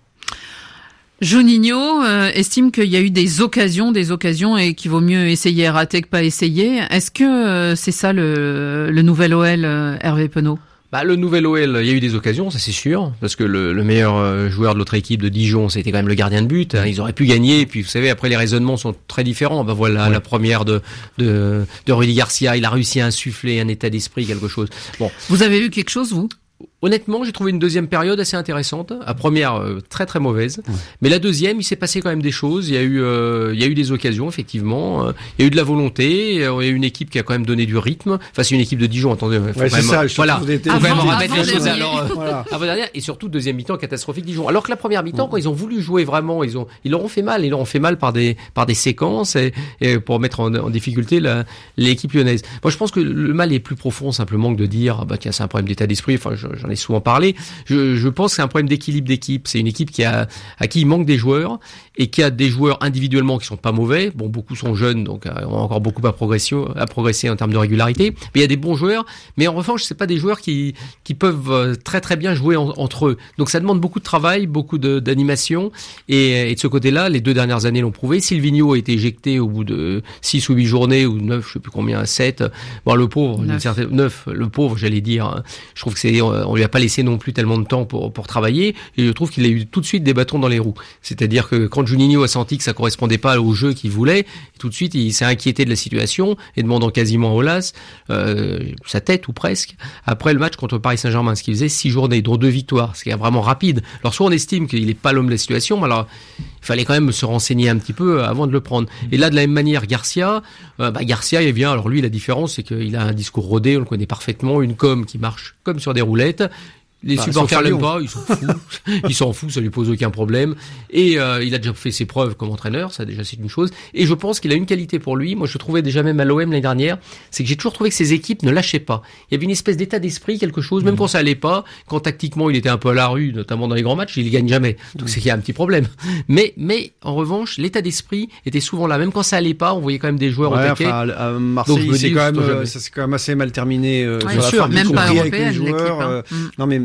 Juninho euh, estime qu'il y a eu des occasions, des occasions et qu'il vaut mieux essayer et rater que pas essayer. Est-ce que euh, c'est ça le, le nouvel O L, euh, Hervé Penaud? Bah, le nouvel O L, il y a eu des occasions, ça c'est sûr, parce que le, le meilleur joueur de l'autre équipe de Dijon, c'était quand même le gardien de but. Ils auraient pu gagner, et puis vous savez, après les raisonnements sont très différents. Bah voilà, ouais. La première de, de de Rudy Garcia, il a réussi à insuffler un état d'esprit, quelque chose. Bon, vous avez vu quelque chose, vous? Honnêtement, j'ai trouvé une deuxième période assez intéressante. La première, euh, très très mauvaise. Ouais. Mais la deuxième, il s'est passé quand même des choses. Il y a eu, euh, il y a eu des occasions, effectivement. Euh, il y a eu de la volonté. Il y a eu une équipe qui a quand même donné du rythme. Enfin, c'est une équipe de Dijon, attendez. Faut ouais, quand c'est même, ça. Je voilà. Faut quand même remettre les choses à alors. Voilà. Avant dernière et surtout deuxième mi-temps catastrophique Dijon. Alors que la première mi-temps, ouais. quand ils ont voulu jouer vraiment, ils ont, ils leur ont fait mal. Ils leur ont fait mal par des, par des séquences et, et pour mettre en, en difficulté la, l'équipe lyonnaise. Moi, je pense que le mal est plus profond simplement que de dire, bah tiens, c'est un problème d'état d'esprit. Enfin, j'en ai souvent parlé. Je, je pense que c'est un problème d'équilibre d'équipe. C'est une équipe qui a, à qui il manque des joueurs et qui a des joueurs individuellement qui sont pas mauvais. Bon, beaucoup sont jeunes, donc euh, ont encore beaucoup à progresser, à progresser en termes de régularité. Mais il y a des bons joueurs. Mais en revanche, c'est pas des joueurs qui, qui peuvent euh, très très bien jouer en, entre eux. Donc ça demande beaucoup de travail, beaucoup de, d'animation. Et, et de ce côté-là, les deux dernières années l'ont prouvé. Silvinho a été éjecté au bout de six ou huit journées ou neuf, je sais plus combien, sept. Bon, le pauvre, neuf, certaine, neuf, le pauvre, j'allais dire. Je trouve que c'est, on lui a pas laissé non plus tellement de temps pour pour travailler et je trouve qu'il a eu tout de suite des bâtons dans les roues. C'est-à-dire que quand Juninho a senti que ça correspondait pas au jeu qu'il voulait, tout de suite il s'est inquiété de la situation et demandant quasiment à Aulas euh, sa tête ou presque après le match contre Paris Saint-Germain, ce qui faisait six journées dont deux victoires, ce qui est vraiment rapide. Alors soit on estime qu'il est pas l'homme de la situation, mais alors il fallait quand même se renseigner un petit peu avant de le prendre. Et là de la même manière Garcia, euh, bah Garcia il vient. Alors lui la différence c'est qu'il a un discours rodé, on le connaît parfaitement, une com qui marche comme sur des roulettes. Les bah, supporters l'aiment pas, ils s'en foutent, ils s'en foutent, ça lui pose aucun problème. Et euh, il a déjà fait ses preuves comme entraîneur, ça déjà c'est une chose. Et je pense qu'il a une qualité pour lui. Moi, je trouvais déjà même à l'O M l'année dernière, c'est que j'ai toujours trouvé que ses équipes ne lâchaient pas. Il y avait une espèce d'état d'esprit, quelque chose, même mmh. quand ça allait pas, quand tactiquement il était un peu à la rue, notamment dans les grands matchs, il gagne jamais. Donc mmh. c'est qu'il y a un petit problème. Mais mais en revanche, l'état d'esprit était souvent là, même quand ça allait pas, on voyait quand même des joueurs ouais, au taquet. Enfin, à Marseille, c'est quand même, euh, ça c'est quand même assez mal terminé. Euh, ouais, sur sûr, la fin, même pas européenne, joueurs, l'équipe. Hein. Euh, mmh. Non mais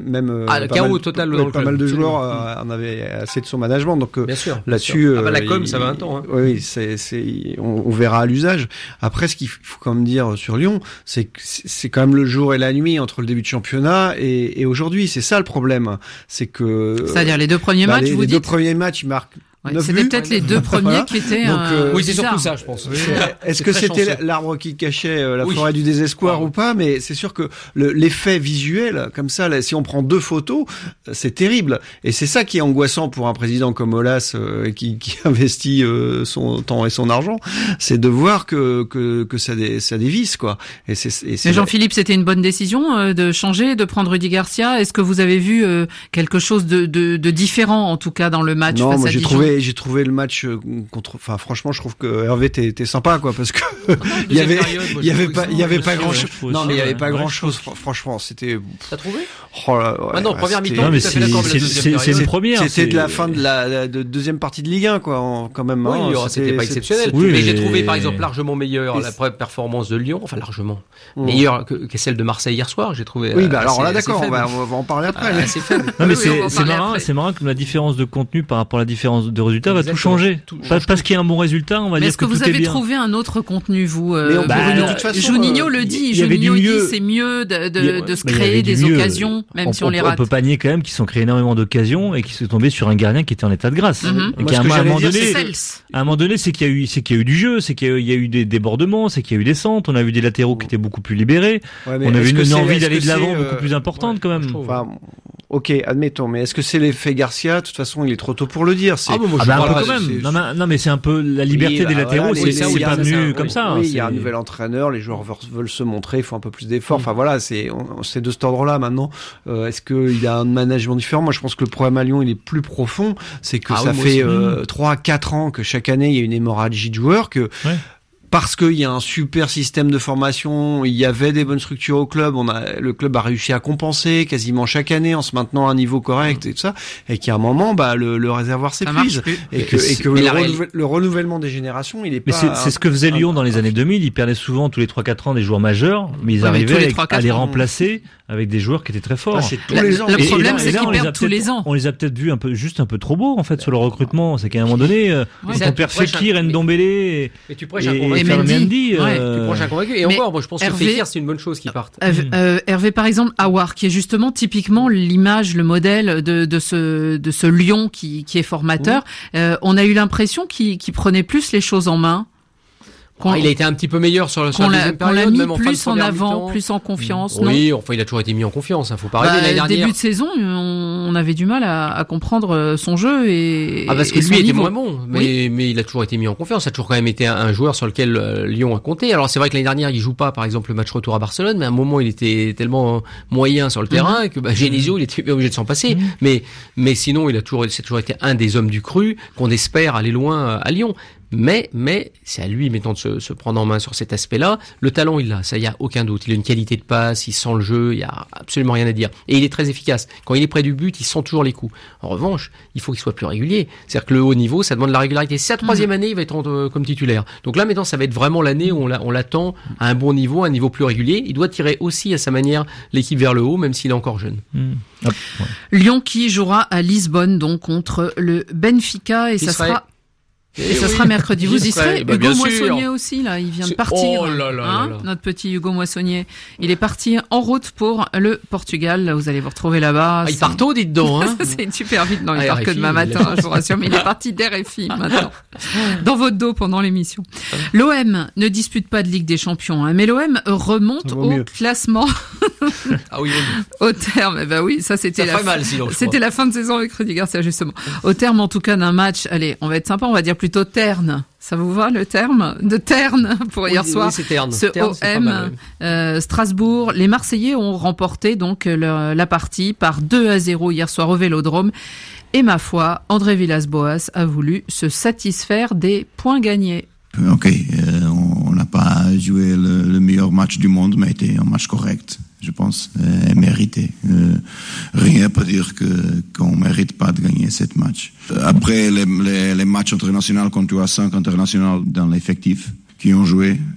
même ah, le pas chaos mal, total pas, dans le pas club, mal de absolument. joueurs euh, en avaient assez de son management. Donc bien sûr, là-dessus, bien sûr. Ah bah, la euh, com, il, ça va un temps. Hein. Oui, c'est, c'est, on, on verra à l'usage. Après, ce qu'il faut quand même dire sur Lyon, c'est que c'est quand même le jour et la nuit entre le début de championnat et, et aujourd'hui. C'est ça le problème, c'est que. C'est-à-dire les deux premiers bah, matchs, les, vous les dites. deux premiers matchs, ils marquent. Ouais, c'était peut-être les deux premiers voilà. qui étaient. Donc, euh, oui, c'est bizarre. surtout ça, je pense. Oui. Est-ce que c'était chanceux. L'arbre qui cachait euh, la oui. forêt du désespoir ah. ou pas? Mais c'est sûr que le, l'effet visuel, comme ça, là, si on prend deux photos, c'est terrible. Et c'est ça qui est angoissant pour un président comme Aulas euh, qui, qui investit euh, son temps et son argent, c'est de voir que que, que ça, dé, ça dévisse, quoi. Et c'est, et c'est Mais Jean-Philippe, c'était une bonne décision euh, de changer, de prendre Rudy Garcia. Est-ce que vous avez vu euh, quelque chose de, de, de différent, en tout cas, dans le match? Non, face moi à j'ai Dijon trouvé, j'ai trouvé le match contre, enfin franchement je trouve que Hervé t'es, t'es sympa quoi parce que il y avait, il y avait pas, il y avait pas grand chose. Non mais il y avait pas grand chose. Franchement c'était. T'as trouvé? Oh là, ouais, ah non, ouais, première c'était... mi-temps. Non mais c'est, c'est, c'est, c'est une première. C'était c'est... de la fin de la, la de deuxième partie de Ligue un quoi en, quand même. Oui, hein, c'était, c'était pas exceptionnel. C'était... Oui, mais et... j'ai trouvé par exemple largement meilleur la performance de Lyon, enfin largement mmh. meilleure que, que celle de Marseille hier soir. J'ai trouvé. Oui, bah alors là d'accord, on va, on va en parler après. C'est faible. Non mais c'est, c'est marrant, c'est marrant que la différence de contenu par rapport à la différence de résultat va tout changer. Parce qu'il y a un bon résultat, on va mais dire que, que, que tout vous avez est bien. trouvé un autre contenu, vous euh, mais bah, Bruno, de toute façon, Juninho euh, le dit, Juninho dit c'est mieux de, de, a, de se créer des mieux. occasions, même on, si on, on les rate. On peut pas nier quand même qu'ils sont créés énormément d'occasions et qu'ils sont tombés sur un gardien qui était en état de grâce. Mm-hmm. Et qu'à un, un moment donné, à un moment donné, c'est qu'il y a eu, c'est qu'il y a eu du jeu, c'est qu'il y a eu, il y a eu des débordements, c'est qu'il y a eu des centres, on a vu des latéraux qui étaient beaucoup plus libérés, ouais, on a vu une, une envie d'aller de l'avant euh, beaucoup plus importante ouais, quand même. Enfin, ok, admettons, mais est-ce que c'est l'effet Garcia? De toute façon, il est trop tôt pour le dire. C'est... Ah, bon, moi, ah bah, un peu quand même. Non mais, non mais c'est un peu la liberté oui, des bah, latéraux, voilà, c'est, c'est, c'est pas venu ça, comme oui, ça. Oui, il y a un nouvel entraîneur, les joueurs veulent se montrer, il faut un peu plus d'efforts. Enfin voilà, c'est, on, c'est de cet ordre-là maintenant. Euh, est-ce qu'il a un management différent? Moi, je pense que le problème à Lyon, il est plus profond. C'est que ah, ça oui, fait euh, trois, quatre ans que chaque année, il y a une hémorragie de joueurs que. Ouais. Parce qu'il y a un super système de formation, il y avait des bonnes structures au club, on a, le club a réussi à compenser quasiment chaque année en se maintenant à un niveau correct et tout ça, et qu'à un moment, bah, le, le réservoir s'épuise. Et que, et que le, renouvel, le renouvellement des générations, il est mais pas... Mais c'est, c'est ce que faisait Lyon dans les années deux mille, ils perdaient souvent tous les trois quatre ans des joueurs majeurs, mais ils oui, arrivaient mais à les remplacer avec des joueurs qui étaient très forts. Ah, c'est tous la, les ans. Le et, problème, et là, c'est qu'ils perdent tous les ans. On les a peut-être vus un peu, juste un peu trop beaux, en fait, sur le recrutement. C'est qu'à un moment donné, ouais, quand on perd Fekir, Ndombele et Mendy, Ouais. Tu prends un convaincu. Et mais encore, moi, je pense Hervé, que Fekir, c'est une bonne chose qu'il parte. Euh, euh, Hervé, par exemple, Aouar, qui est justement typiquement l'image, le modèle de, de ce, de ce Lyon qui, qui est formateur. Oui. Euh, on a eu l'impression qu'il, qu'il prenait plus les choses en main. Ah, il a été un petit peu meilleur sur, sur la deuxième période, qu'on l'a mis même en plus fin en de avant, mi-temps. plus en confiance. Mmh. Oui, non enfin, il a toujours été mis en confiance. Hein, faut pas bah, rêver l'année dernière. Début de saison, on, on avait du mal à, à comprendre son jeu et ah parce que et lui était niveau. moins bon, mais oui. mais il a toujours été mis en confiance. Ça a toujours quand même été un, un joueur sur lequel euh, Lyon a compté. Alors c'est vrai que l'année dernière, il joue pas, par exemple, le match retour à Barcelone, mais à un moment, il était tellement moyen sur le terrain mmh. que bah, Genesio, il était obligé de s'en passer. Mmh. Mais mais sinon, il a toujours, c'est toujours été un des hommes du cru qu'on espère aller loin à Lyon. Mais, mais, c'est à lui maintenant de se, se prendre en main sur cet aspect-là. Le talent, il l'a, ça, il y a aucun doute. Il a une qualité de passe, il sent le jeu, il y a absolument rien à dire. Et il est très efficace. Quand il est près du but, il sent toujours les coups. En revanche, il faut qu'il soit plus régulier. C'est-à-dire que le haut niveau, ça demande de la régularité. C'est sa troisième mmh. année, il va être en, euh, comme titulaire. Donc là, maintenant, ça va être vraiment l'année où on, l'a, on l'attend à un bon niveau, à un niveau plus régulier. Il doit tirer aussi à sa manière l'équipe vers le haut, même s'il est encore jeune. Mmh. Hop, ouais. Lyon qui jouera à Lisbonne, donc, contre le Benfica, et qui ça serait... sera... Et, et ça oui. sera mercredi. Vous y serez. Bah, Hugo sûr. Moissonnier aussi, là, il vient de partir. Oh là là hein, là là. Notre petit Hugo Moissonnier. Il est parti en route pour le Portugal. Là, vous allez vous retrouver là-bas. Ah, il part tôt, dites donc, hein. C'est super vite. Non, il ah, part que demain matin, je vous rassure. Mais il est parti d'R F I maintenant. Dans votre dos pendant l'émission. L'O M ne dispute pas de Ligue des Champions, hein, mais l'O M remonte au mieux. classement. Ah oui, oui. Au terme, eh ben oui, ça c'était ça la, fait mal, sinon, c'était la fin de saison avec Rudy Garcia, justement. Au terme, en tout cas, d'un match, allez, on va être sympa, on va dire plutôt terne. Ça vous va le terme de terne pour oui, hier soir? Oui, c'est terne. Ce terne, O M, mal, oui. euh, Strasbourg. Les Marseillais ont remporté donc le, la partie par deux à zéro hier soir au Vélodrome. Et ma foi, André Villas-Boas a voulu se satisfaire des points gagnés. Ok, euh, on n'a pas joué le, le meilleur match du monde, mais c'était un match correct, je pense, euh, et mérité. Euh, rien pour dire que qu'on mérite pas de gagner ce match. Après les, les, les matchs internationaux, quand tu as cinq internationaux dans l'effectif qui ont joué,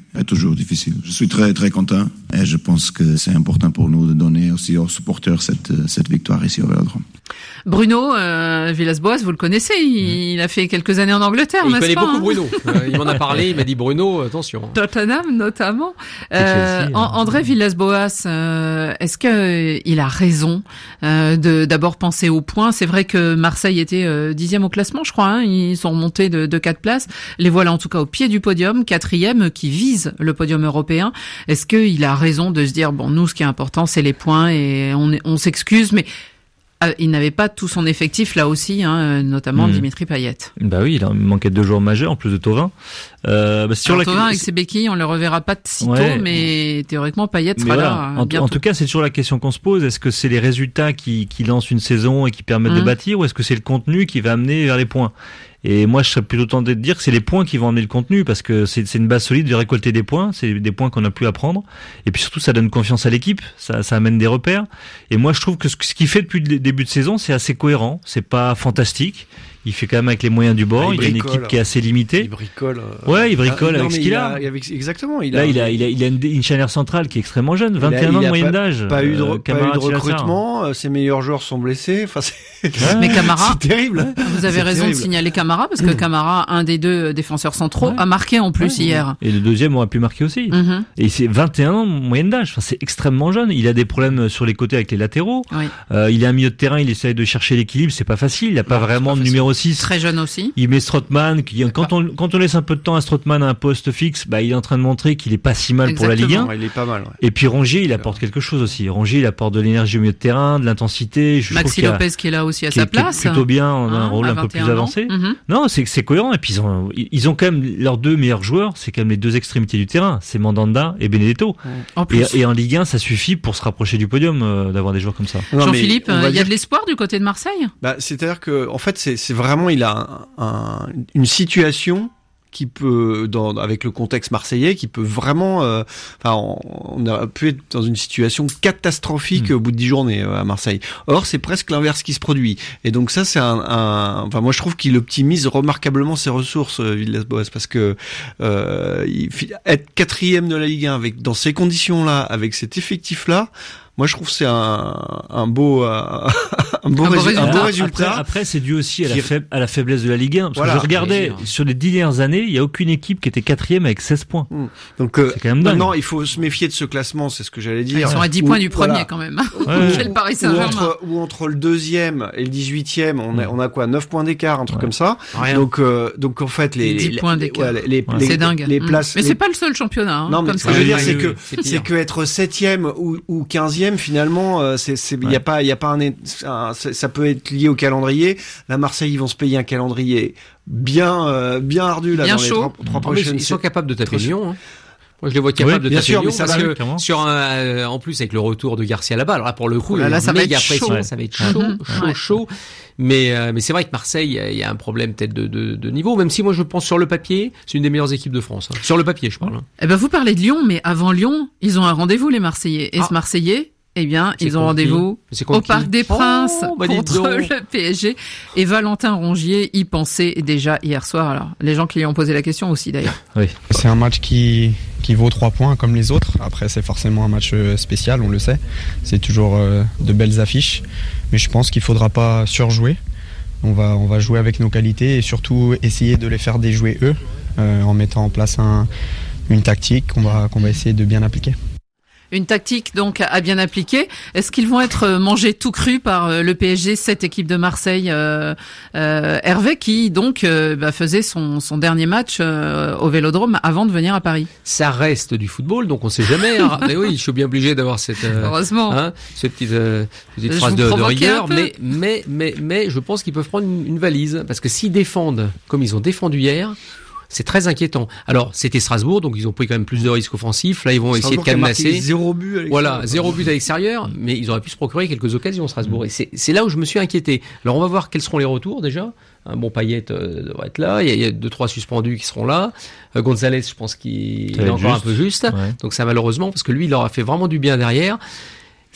est toujours difficile. Je suis très très content et je pense que c'est important pour nous de donner aussi aux supporters cette cette victoire ici au Vélodrome. Bruno euh, Villas-Boas, vous le connaissez, il, il a fait quelques années en Angleterre, il n'est-ce connaît pas, beaucoup hein Bruno. Euh, il m'en a parlé, il m'a dit Bruno, attention. Tottenham notamment. Euh, Chelsea, hein. André Villas-Boas, euh, est-ce que euh, il a raison euh, de d'abord penser aux points? C'est vrai que Marseille était euh, dixième au classement, je crois. Hein, ils sont remontés de, de quatre places. Les voilà en tout cas au pied du podium, quatrième, qui vise le podium européen. Est-ce qu'il a raison de se dire bon, nous, ce qui est important, c'est les points et on, on s'excuse, mais Euh, il n'avait pas tout son effectif là aussi, hein, notamment mmh. Dimitri Payet. Bah oui, il en manquait deux joueurs majeurs en plus de Thauvin. Euh, bah sur Alors, la... Thauvin avec ses béquilles, on le reverra pas de sitôt, ouais. mais théoriquement Payet sera voilà. là. En, en tout cas, c'est toujours la question qu'on se pose. Est-ce que c'est les résultats qui, qui lancent une saison et qui permettent mmh. de bâtir, ou est-ce que c'est le contenu qui va amener vers les points? Et moi, je serais plutôt tenté de dire que c'est les points qui vont amener le contenu, parce que c'est, c'est une base solide de récolter des points, c'est des points qu'on n'a plus à prendre. Et puis surtout, ça donne confiance à l'équipe, ça, ça amène des repères. Et moi, je trouve que ce, ce qu'il fait depuis le début de saison, c'est assez cohérent, c'est pas fantastique. Il fait quand même avec les moyens du bord. Ah, il, il a une équipe qui est assez limitée. Il bricole. Euh... Ouais, il bricole ah, avec non, ce qu'il a. a. Avec, exactement. Il Là, a, il a, il a, il a une, une charnière centrale qui est extrêmement jeune, vingt et un ans de moyenne d'âge. Pas eu de, euh, pas eu de recrutement. Euh, ses meilleurs joueurs sont blessés. Enfin, c'est... Mais Camara. C'est terrible. Hein. Vous avez c'est raison terrible. de signaler Camara, parce que Camara, un des deux défenseurs centraux, ouais. a marqué en plus ouais, hier. Et le deuxième aurait pu marquer aussi. Mm-hmm. Et c'est vingt et un ans de moyenne d'âge. Enfin, c'est extrêmement jeune. Il a des problèmes sur les côtés avec les latéraux. Oui. Euh, il est un milieu de terrain. Il essaye de chercher l'équilibre. C'est pas facile. Il a pas non, vraiment de numéro six. Très jeune aussi. Il met Strootman, qui, quand on, quand on laisse un peu de temps à Strootman à un poste fixe, bah, il est en train de montrer qu'il est pas si mal Exactement. pour la Ligue un. Ouais, il est pas mal, ouais. Et puis Rongier, il apporte quelque chose aussi. Rongier, il apporte de l'énergie au milieu de terrain, de l'intensité. Je Maxi Lopez a, qui est là aussi à qui, sa place. Qui est plutôt bien, on a ah, un rôle un peu plus avancé. Mm-hmm. Non, c'est, c'est cohérent. Et puis ils ont, ils ont quand même leurs deux meilleurs joueurs, c'est quand même les deux extrémités du terrain. C'est Mandanda et Benedetto. Ouais. En plus. Et, et en Ligue un, ça suffit pour se rapprocher du podium, euh, d'avoir des joueurs comme ça. Non, Jean-Philippe, il y a dire... de l'espoir du côté de Marseille? Bah, c'est-à-dire que, en fait, c'est, c'est vraiment, il a un, un, une situation qui peut, dans, avec le contexte marseillais, qui peut vraiment, euh, enfin, on, on a pu être dans une situation catastrophique mmh. au bout de dix journées euh, à Marseille. Or, c'est presque l'inverse qui se produit. Et donc ça, c'est un, un enfin, moi je trouve qu'il optimise remarquablement ses ressources, euh, Villas-Boas, parce que euh, il, être quatrième de la Ligue un avec dans ces conditions-là, avec cet effectif-là. Moi, je trouve que c'est un, un beau, euh, un beau, un résu- résultat. Un beau résultat. Après, après, c'est dû aussi à la, faible, à la faiblesse de la Ligue un. Parce voilà, que je regardais, sur les dix dernières années, il n'y a aucune équipe qui était quatrième avec seize points. Mmh. Donc, euh, c'est quand même dingue. Maintenant, il faut se méfier de ce classement, c'est ce que j'allais dire. Ils sont à dix ou, points du premier, voilà. quand même. Ouais. Quel Paris Saint-Germain. Ou entre, ou entre le deuxième et le dix-huitième, on a, on a quoi, neuf points d'écart, un truc ouais. comme ça. Rien. Donc, euh, donc, en fait, les, dix les, points d'écart. Les, les, ouais. les, c'est dingue. Les places. Mais les... c'est pas le seul championnat, hein. Non, mais comme ce ça. que je veux dire, ouais, c'est ouais, que, c'est, c'est que être septième ou, ou quinzième, finalement, euh, c'est, c'est, il y a pas, il y a pas un, un, ça peut être lié au calendrier. La Marseille, ils vont se payer un calendrier bien, euh, bien ardu, là, bien dans chaud. les trois, trois prochaines. Ils sont capables de taper Lyon, hein. Moi, je les vois capables oui, de taper sûr, Lyon, mais ça parce va, que sur un, euh, en plus, avec le retour de Garcia là-bas, alors là, pour le coup, là, là, ça va être pression, chaud. ça va être chaud, mmh. chaud, ouais. chaud. Mais, euh, mais c'est vrai que Marseille, il y a un problème peut-être de, de, de niveau, même si moi, je pense sur le papier, c'est une des meilleures équipes de France. Hein. Sur le papier, je parle. Hein. Eh ben, vous parlez de Lyon, mais avant Lyon, ils ont un rendez-vous, les Marseillais. Et ah. ce Marseillais, eh bien, c'est ils ont rendez-vous au Parc qui des Princes oh, bah contre le P S G. Et Valentin Rongier y pensait déjà hier soir. Alors, les gens qui lui ont posé la question aussi, d'ailleurs. Oui. C'est un match qui, qui vaut trois points comme les autres. Après, c'est forcément un match spécial, on le sait. C'est toujours euh, de belles affiches. Mais je pense qu'il faudra pas surjouer. On va, on va jouer avec nos qualités et surtout essayer de les faire déjouer eux, euh, en mettant en place un, une tactique qu'on va, qu'on va essayer de bien appliquer. Une tactique donc à bien appliquer. Est-ce qu'ils vont être mangés tout cru par le P S G, cette équipe de Marseille, euh, euh, Hervé, qui donc euh, bah, faisait son, son dernier match euh, au Vélodrome avant de venir à Paris? Ça reste du football, donc on sait jamais. Hein. Mais oui, je suis bien obligé d'avoir cette, euh, heureusement, hein, cette petite, euh, petite phrase de, de rigueur. Mais, mais, mais, mais, je pense qu'ils peuvent prendre une, une valise, parce que s'ils défendent comme ils ont défendu hier, c'est très inquiétant. Alors, c'était Strasbourg, donc ils ont pris quand même plus de risques offensifs. Là, ils vont essayer de cadenasser. Zéro but à l'extérieur. Voilà, zéro but à l'extérieur, mais ils auraient pu se procurer quelques occasions, Strasbourg. Et c'est, c'est là où je me suis inquiété. Alors, on va voir quels seront les retours, déjà. Un bon Payet euh, devrait être là. Il y, a, il y a deux, trois suspendus qui seront là. Euh, Gonzalez, je pense qu'il est encore juste. un peu juste. Ouais. Donc, ça, malheureusement, parce que lui, il leur a fait vraiment du bien derrière.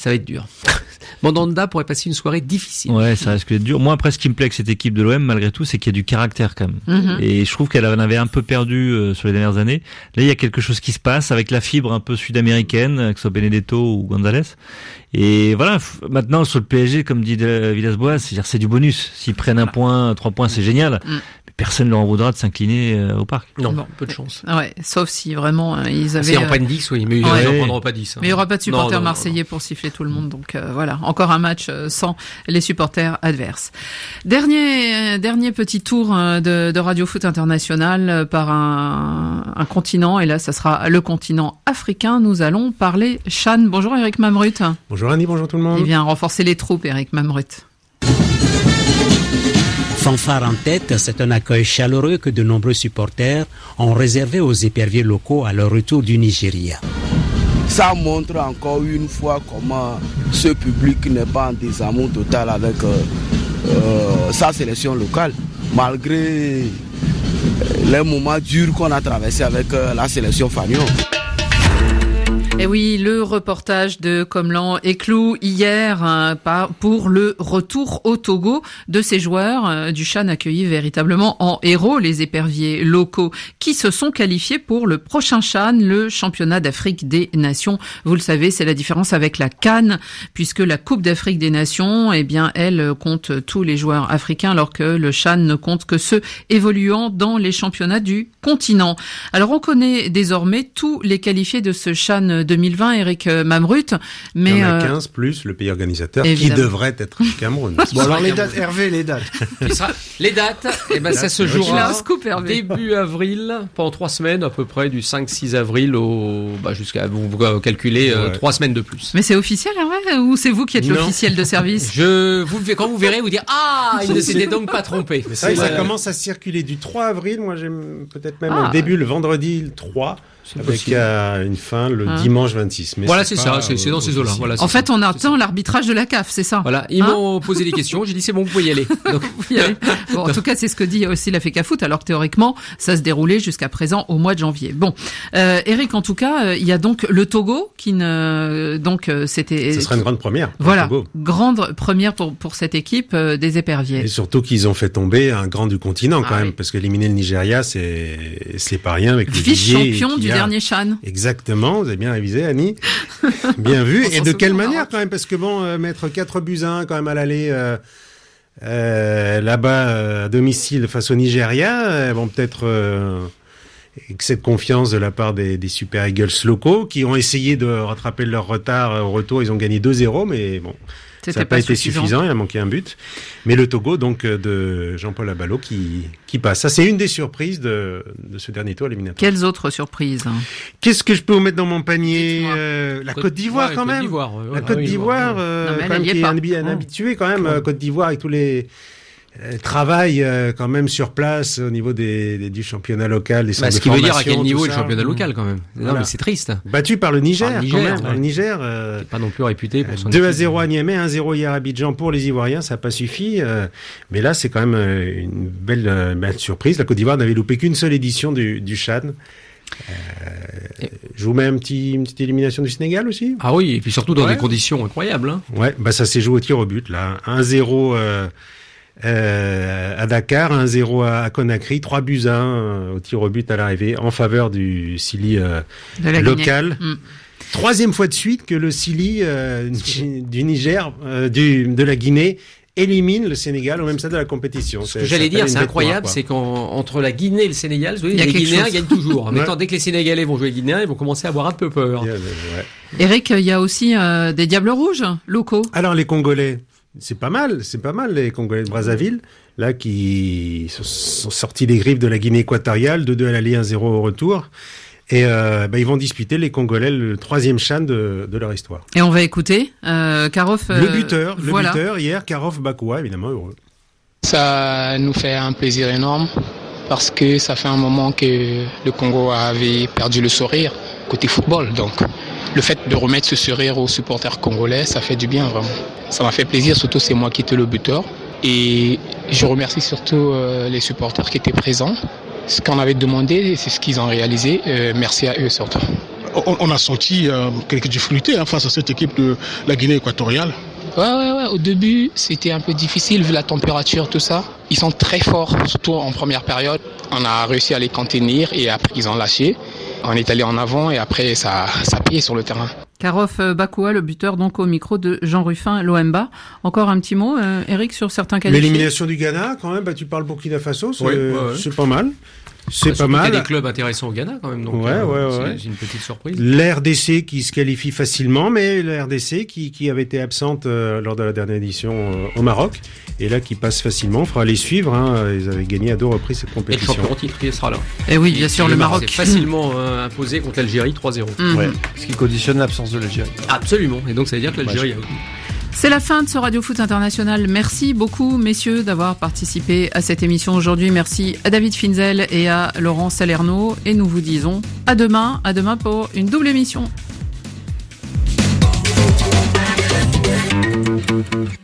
Ça va être dur. Mandanda pourrait passer une soirée difficile. Ouais, ça risque d'être dur. Moi, après, ce qui me plaît avec cette équipe de l'O M, malgré tout, c'est qu'il y a du caractère quand même. Mm-hmm. Et je trouve qu'elle en avait un peu perdu euh, sur les dernières années. Là, il y a quelque chose qui se passe avec la fibre un peu sud-américaine, que ce soit Benedetto ou Gonzalez. Et voilà, f- maintenant, sur le P S G, comme dit Villas-Boas, c'est-à-dire c'est du bonus. S'ils prennent un point, trois points, c'est génial. Mm. Personne ne leur en voudra de s'incliner euh, au parc. Non, bon, peu de chance. Ouais, sauf si vraiment euh, ils avaient. Si en prennent dix, oui, mais ils ouais. n'en prendront pas dix. Hein. Mais il n'y aura pas de supporters non, non, marseillais non, non. pour siffler tout le monde, donc euh, voilà, encore un match euh, sans les supporters adverses. Dernier, euh, dernier petit tour euh, de, de Radio Foot International euh, par un, un continent, et là, ça sera le continent africain. Nous allons parler Chan. Bonjour Eric Mamrut. Bonjour Annie, bonjour tout le monde. Il vient renforcer les troupes, Eric Mamrut. Fanfare en tête, c'est un accueil chaleureux que de nombreux supporters ont réservé aux éperviers locaux à leur retour du Nigeria. Ça montre encore une fois comment ce public n'est pas en désamour total avec euh, euh, sa sélection locale, malgré les moments durs qu'on a traversés avec euh, la sélection fanion. Et oui, le reportage de Komlan et Clou hier hein, pour le retour au Togo de ces joueurs euh, du Chan accueillis véritablement en héros, les éperviers locaux qui se sont qualifiés pour le prochain Chan, le championnat d'Afrique des Nations. Vous le savez, c'est la différence avec la CAN, puisque la Coupe d'Afrique des Nations, eh bien, elle compte tous les joueurs africains, alors que le Chan ne compte que ceux évoluant dans les championnats du continent. Alors, on connaît désormais tous les qualifiés de ce Chan deux mille vingt, Eric Mamrut, mais il y en a euh, quinze plus le pays organisateur évidemment. qui devrait être le Cameroun. Bon alors les dates, Hervé, les dates. Sera, les dates, eh ben ça se jouera scoop, début avril, pendant trois semaines à peu près, du cinq six avril au bah jusqu'à vous, vous calculez euh, trois semaines de plus. Mais c'est officiel, Hervé, ou c'est vous qui êtes non. l'officiel de service? Je vous quand vous verrez, vous dire ah, il ne s'était donc pas trompé. Mais ça, ça voilà. commence à circuler du trois avril. Moi, j'ai peut-être même ah. le début le vendredi le trois. Avec euh, une fin le hein. dimanche vingt-six. Mais voilà, c'est, c'est pas, ça, c'est, c'est dans ces eaux-là. Voilà, en fait, ça. on attend l'arbitrage de la C A F, c'est ça. Voilà, ils hein m'ont posé des questions, j'ai dit c'est bon, vous pouvez y aller. Donc, vous y allez. Bon, en tout cas, c'est ce que dit aussi la FECAFoot, alors que théoriquement, ça se déroulait jusqu'à présent au mois de janvier. Bon, euh, Eric, en tout cas, euh, il y a donc le Togo qui ne, donc euh, c'était. Ce sera une grande première. Voilà, grande première pour pour cette équipe euh, des éperviers. Et surtout qu'ils ont fait tomber un grand du continent quand ah, même, oui. parce qu'éliminer le Nigeria, c'est c'est pas rien avec le vice-champion du a... dernier Chan. Exactement, vous avez bien révisé, Annie. Bien vu. Et de quelle manière, quand même, parce que bon, euh, mettre quatre buts à un quand même à l'aller euh, euh, là-bas euh, à domicile face au Nigeria, euh, bon, peut-être euh, excès de confiance de la part des, des Super Eagles locaux qui ont essayé de rattraper leur retard euh, au retour. Ils ont gagné deux zéro, mais bon. C'était ça n'a pas, pas été suffisant. suffisant, il a manqué un but. Mais le Togo, donc, de Jean-Paul Abalo qui, qui passe. Ça, c'est une des surprises de, de ce dernier tour éliminatoire. Quelles autres surprises? Qu'est-ce que je peux vous mettre dans mon panier? euh, La Côte, Côte d'Ivoire, ouais, quand même. d'Ivoire, ouais, la Côte oui, d'Ivoire, euh, non, quand même, qui est un, un habitué, quand même. Ouais. Côte d'Ivoire avec tous les... Euh, travaille euh, quand même sur place au niveau des, des du championnat local, des centres bah, ce de qui veut dire à quel niveau est le championnat local quand même. Voilà. Non mais c'est triste. Battu par le Niger, par le Niger quand même. Ouais. Le Niger, euh, pas non plus réputé pour son deux à zéro à Niamey, un zéro hier à Abidjan pour les Ivoiriens, ça n'a pas suffi. Euh, mais là, c'est quand même euh, une belle, euh, belle surprise. La Côte d'Ivoire n'avait loupé qu'une seule édition du, du Chan. Euh, je vous mets un petit, une petite élimination du Sénégal aussi. Ah oui, et puis surtout dans ouais. des conditions incroyables. Hein. Ouais, bah ça s'est joué au tir au but là, un zéro. Euh, Euh, à Dakar, un zéro à Conakry, trois buts à un euh, au tir au but à l'arrivée en faveur du Sili euh, local. Mm. Troisième fois de suite que le Sili euh, du Niger, euh, du, de la Guinée, élimine le Sénégal au même stade de la compétition. Ce que j'allais dire, c'est incroyable, c'est qu'entre la Guinée et le Sénégal, vous voyez, les Guinéens chose. gagnent toujours. En même temps, dès que les Sénégalais vont jouer les Guinéens, ils vont commencer à avoir un peu peur. Yeah, ouais. Eric, il y a aussi euh, des Diables Rouges locaux. Alors les Congolais. C'est pas mal, c'est pas mal les Congolais de Brazzaville, là qui sont sortis des griffes de la Guinée équatoriale, deux deux à l'aller, un zéro au retour. Et euh, bah, ils vont disputer les Congolais le troisième Chan de, de leur histoire. Et on va écouter euh, Karof. Euh, le buteur, le voilà. buteur hier, Karof Bakoua, évidemment heureux. Ça nous fait un plaisir énorme parce que ça fait un moment que le Congo avait perdu le sourire côté football, donc. Le fait de remettre ce sourire aux supporters congolais, ça fait du bien vraiment. Ça m'a fait plaisir, surtout c'est moi qui étais le buteur. Et je remercie surtout euh, les supporters qui étaient présents. Ce qu'on avait demandé, c'est ce qu'ils ont réalisé. Euh, merci à eux surtout. on, on a senti euh, quelques difficultés hein, face à cette équipe de la Guinée équatoriale. Ouais, ouais, ouais. Au début, c'était un peu difficile vu la température, tout ça. Ils sont très forts, surtout en première période. On a réussi à les contenir et après ils ont lâché. On est allé en avant et après ça, ça payait sur le terrain. Karof Bakoua, le buteur, donc au micro de Jean Ruffin, Loemba. Encore un petit mot, euh, Eric, sur certains qualifiés. L'élimination du Ghana, quand même, bah, tu parles Burkina Faso, c'est, oui, ouais, ouais. c'est pas mal. C'est bah, pas mal. Il y a des clubs intéressants au Ghana quand même, donc ouais, euh, ouais, ouais. c'est une petite surprise. L'R D C qui se qualifie facilement, mais l'R D C qui, qui avait été absente euh, lors de la dernière édition euh, au Maroc, et là qui passe facilement, il faudra les suivre. Hein, ils avaient gagné à deux reprises cette compétition. Et le champion titre qui sera là. Et oui, bien sûr, et le, le Maroc. Maroc. C'est facilement euh, imposé contre l'Algérie trois zéro. Mmh. Ouais. Ce qui conditionne l'absence de l'Algérie. Absolument, et donc ça veut dire que l'Algérie a... C'est la fin de ce Radio Foot International. Merci beaucoup, messieurs, d'avoir participé à cette émission aujourd'hui. Merci à David Finzel et à Laurent Salerno. Et nous vous disons à demain, à demain pour une double émission.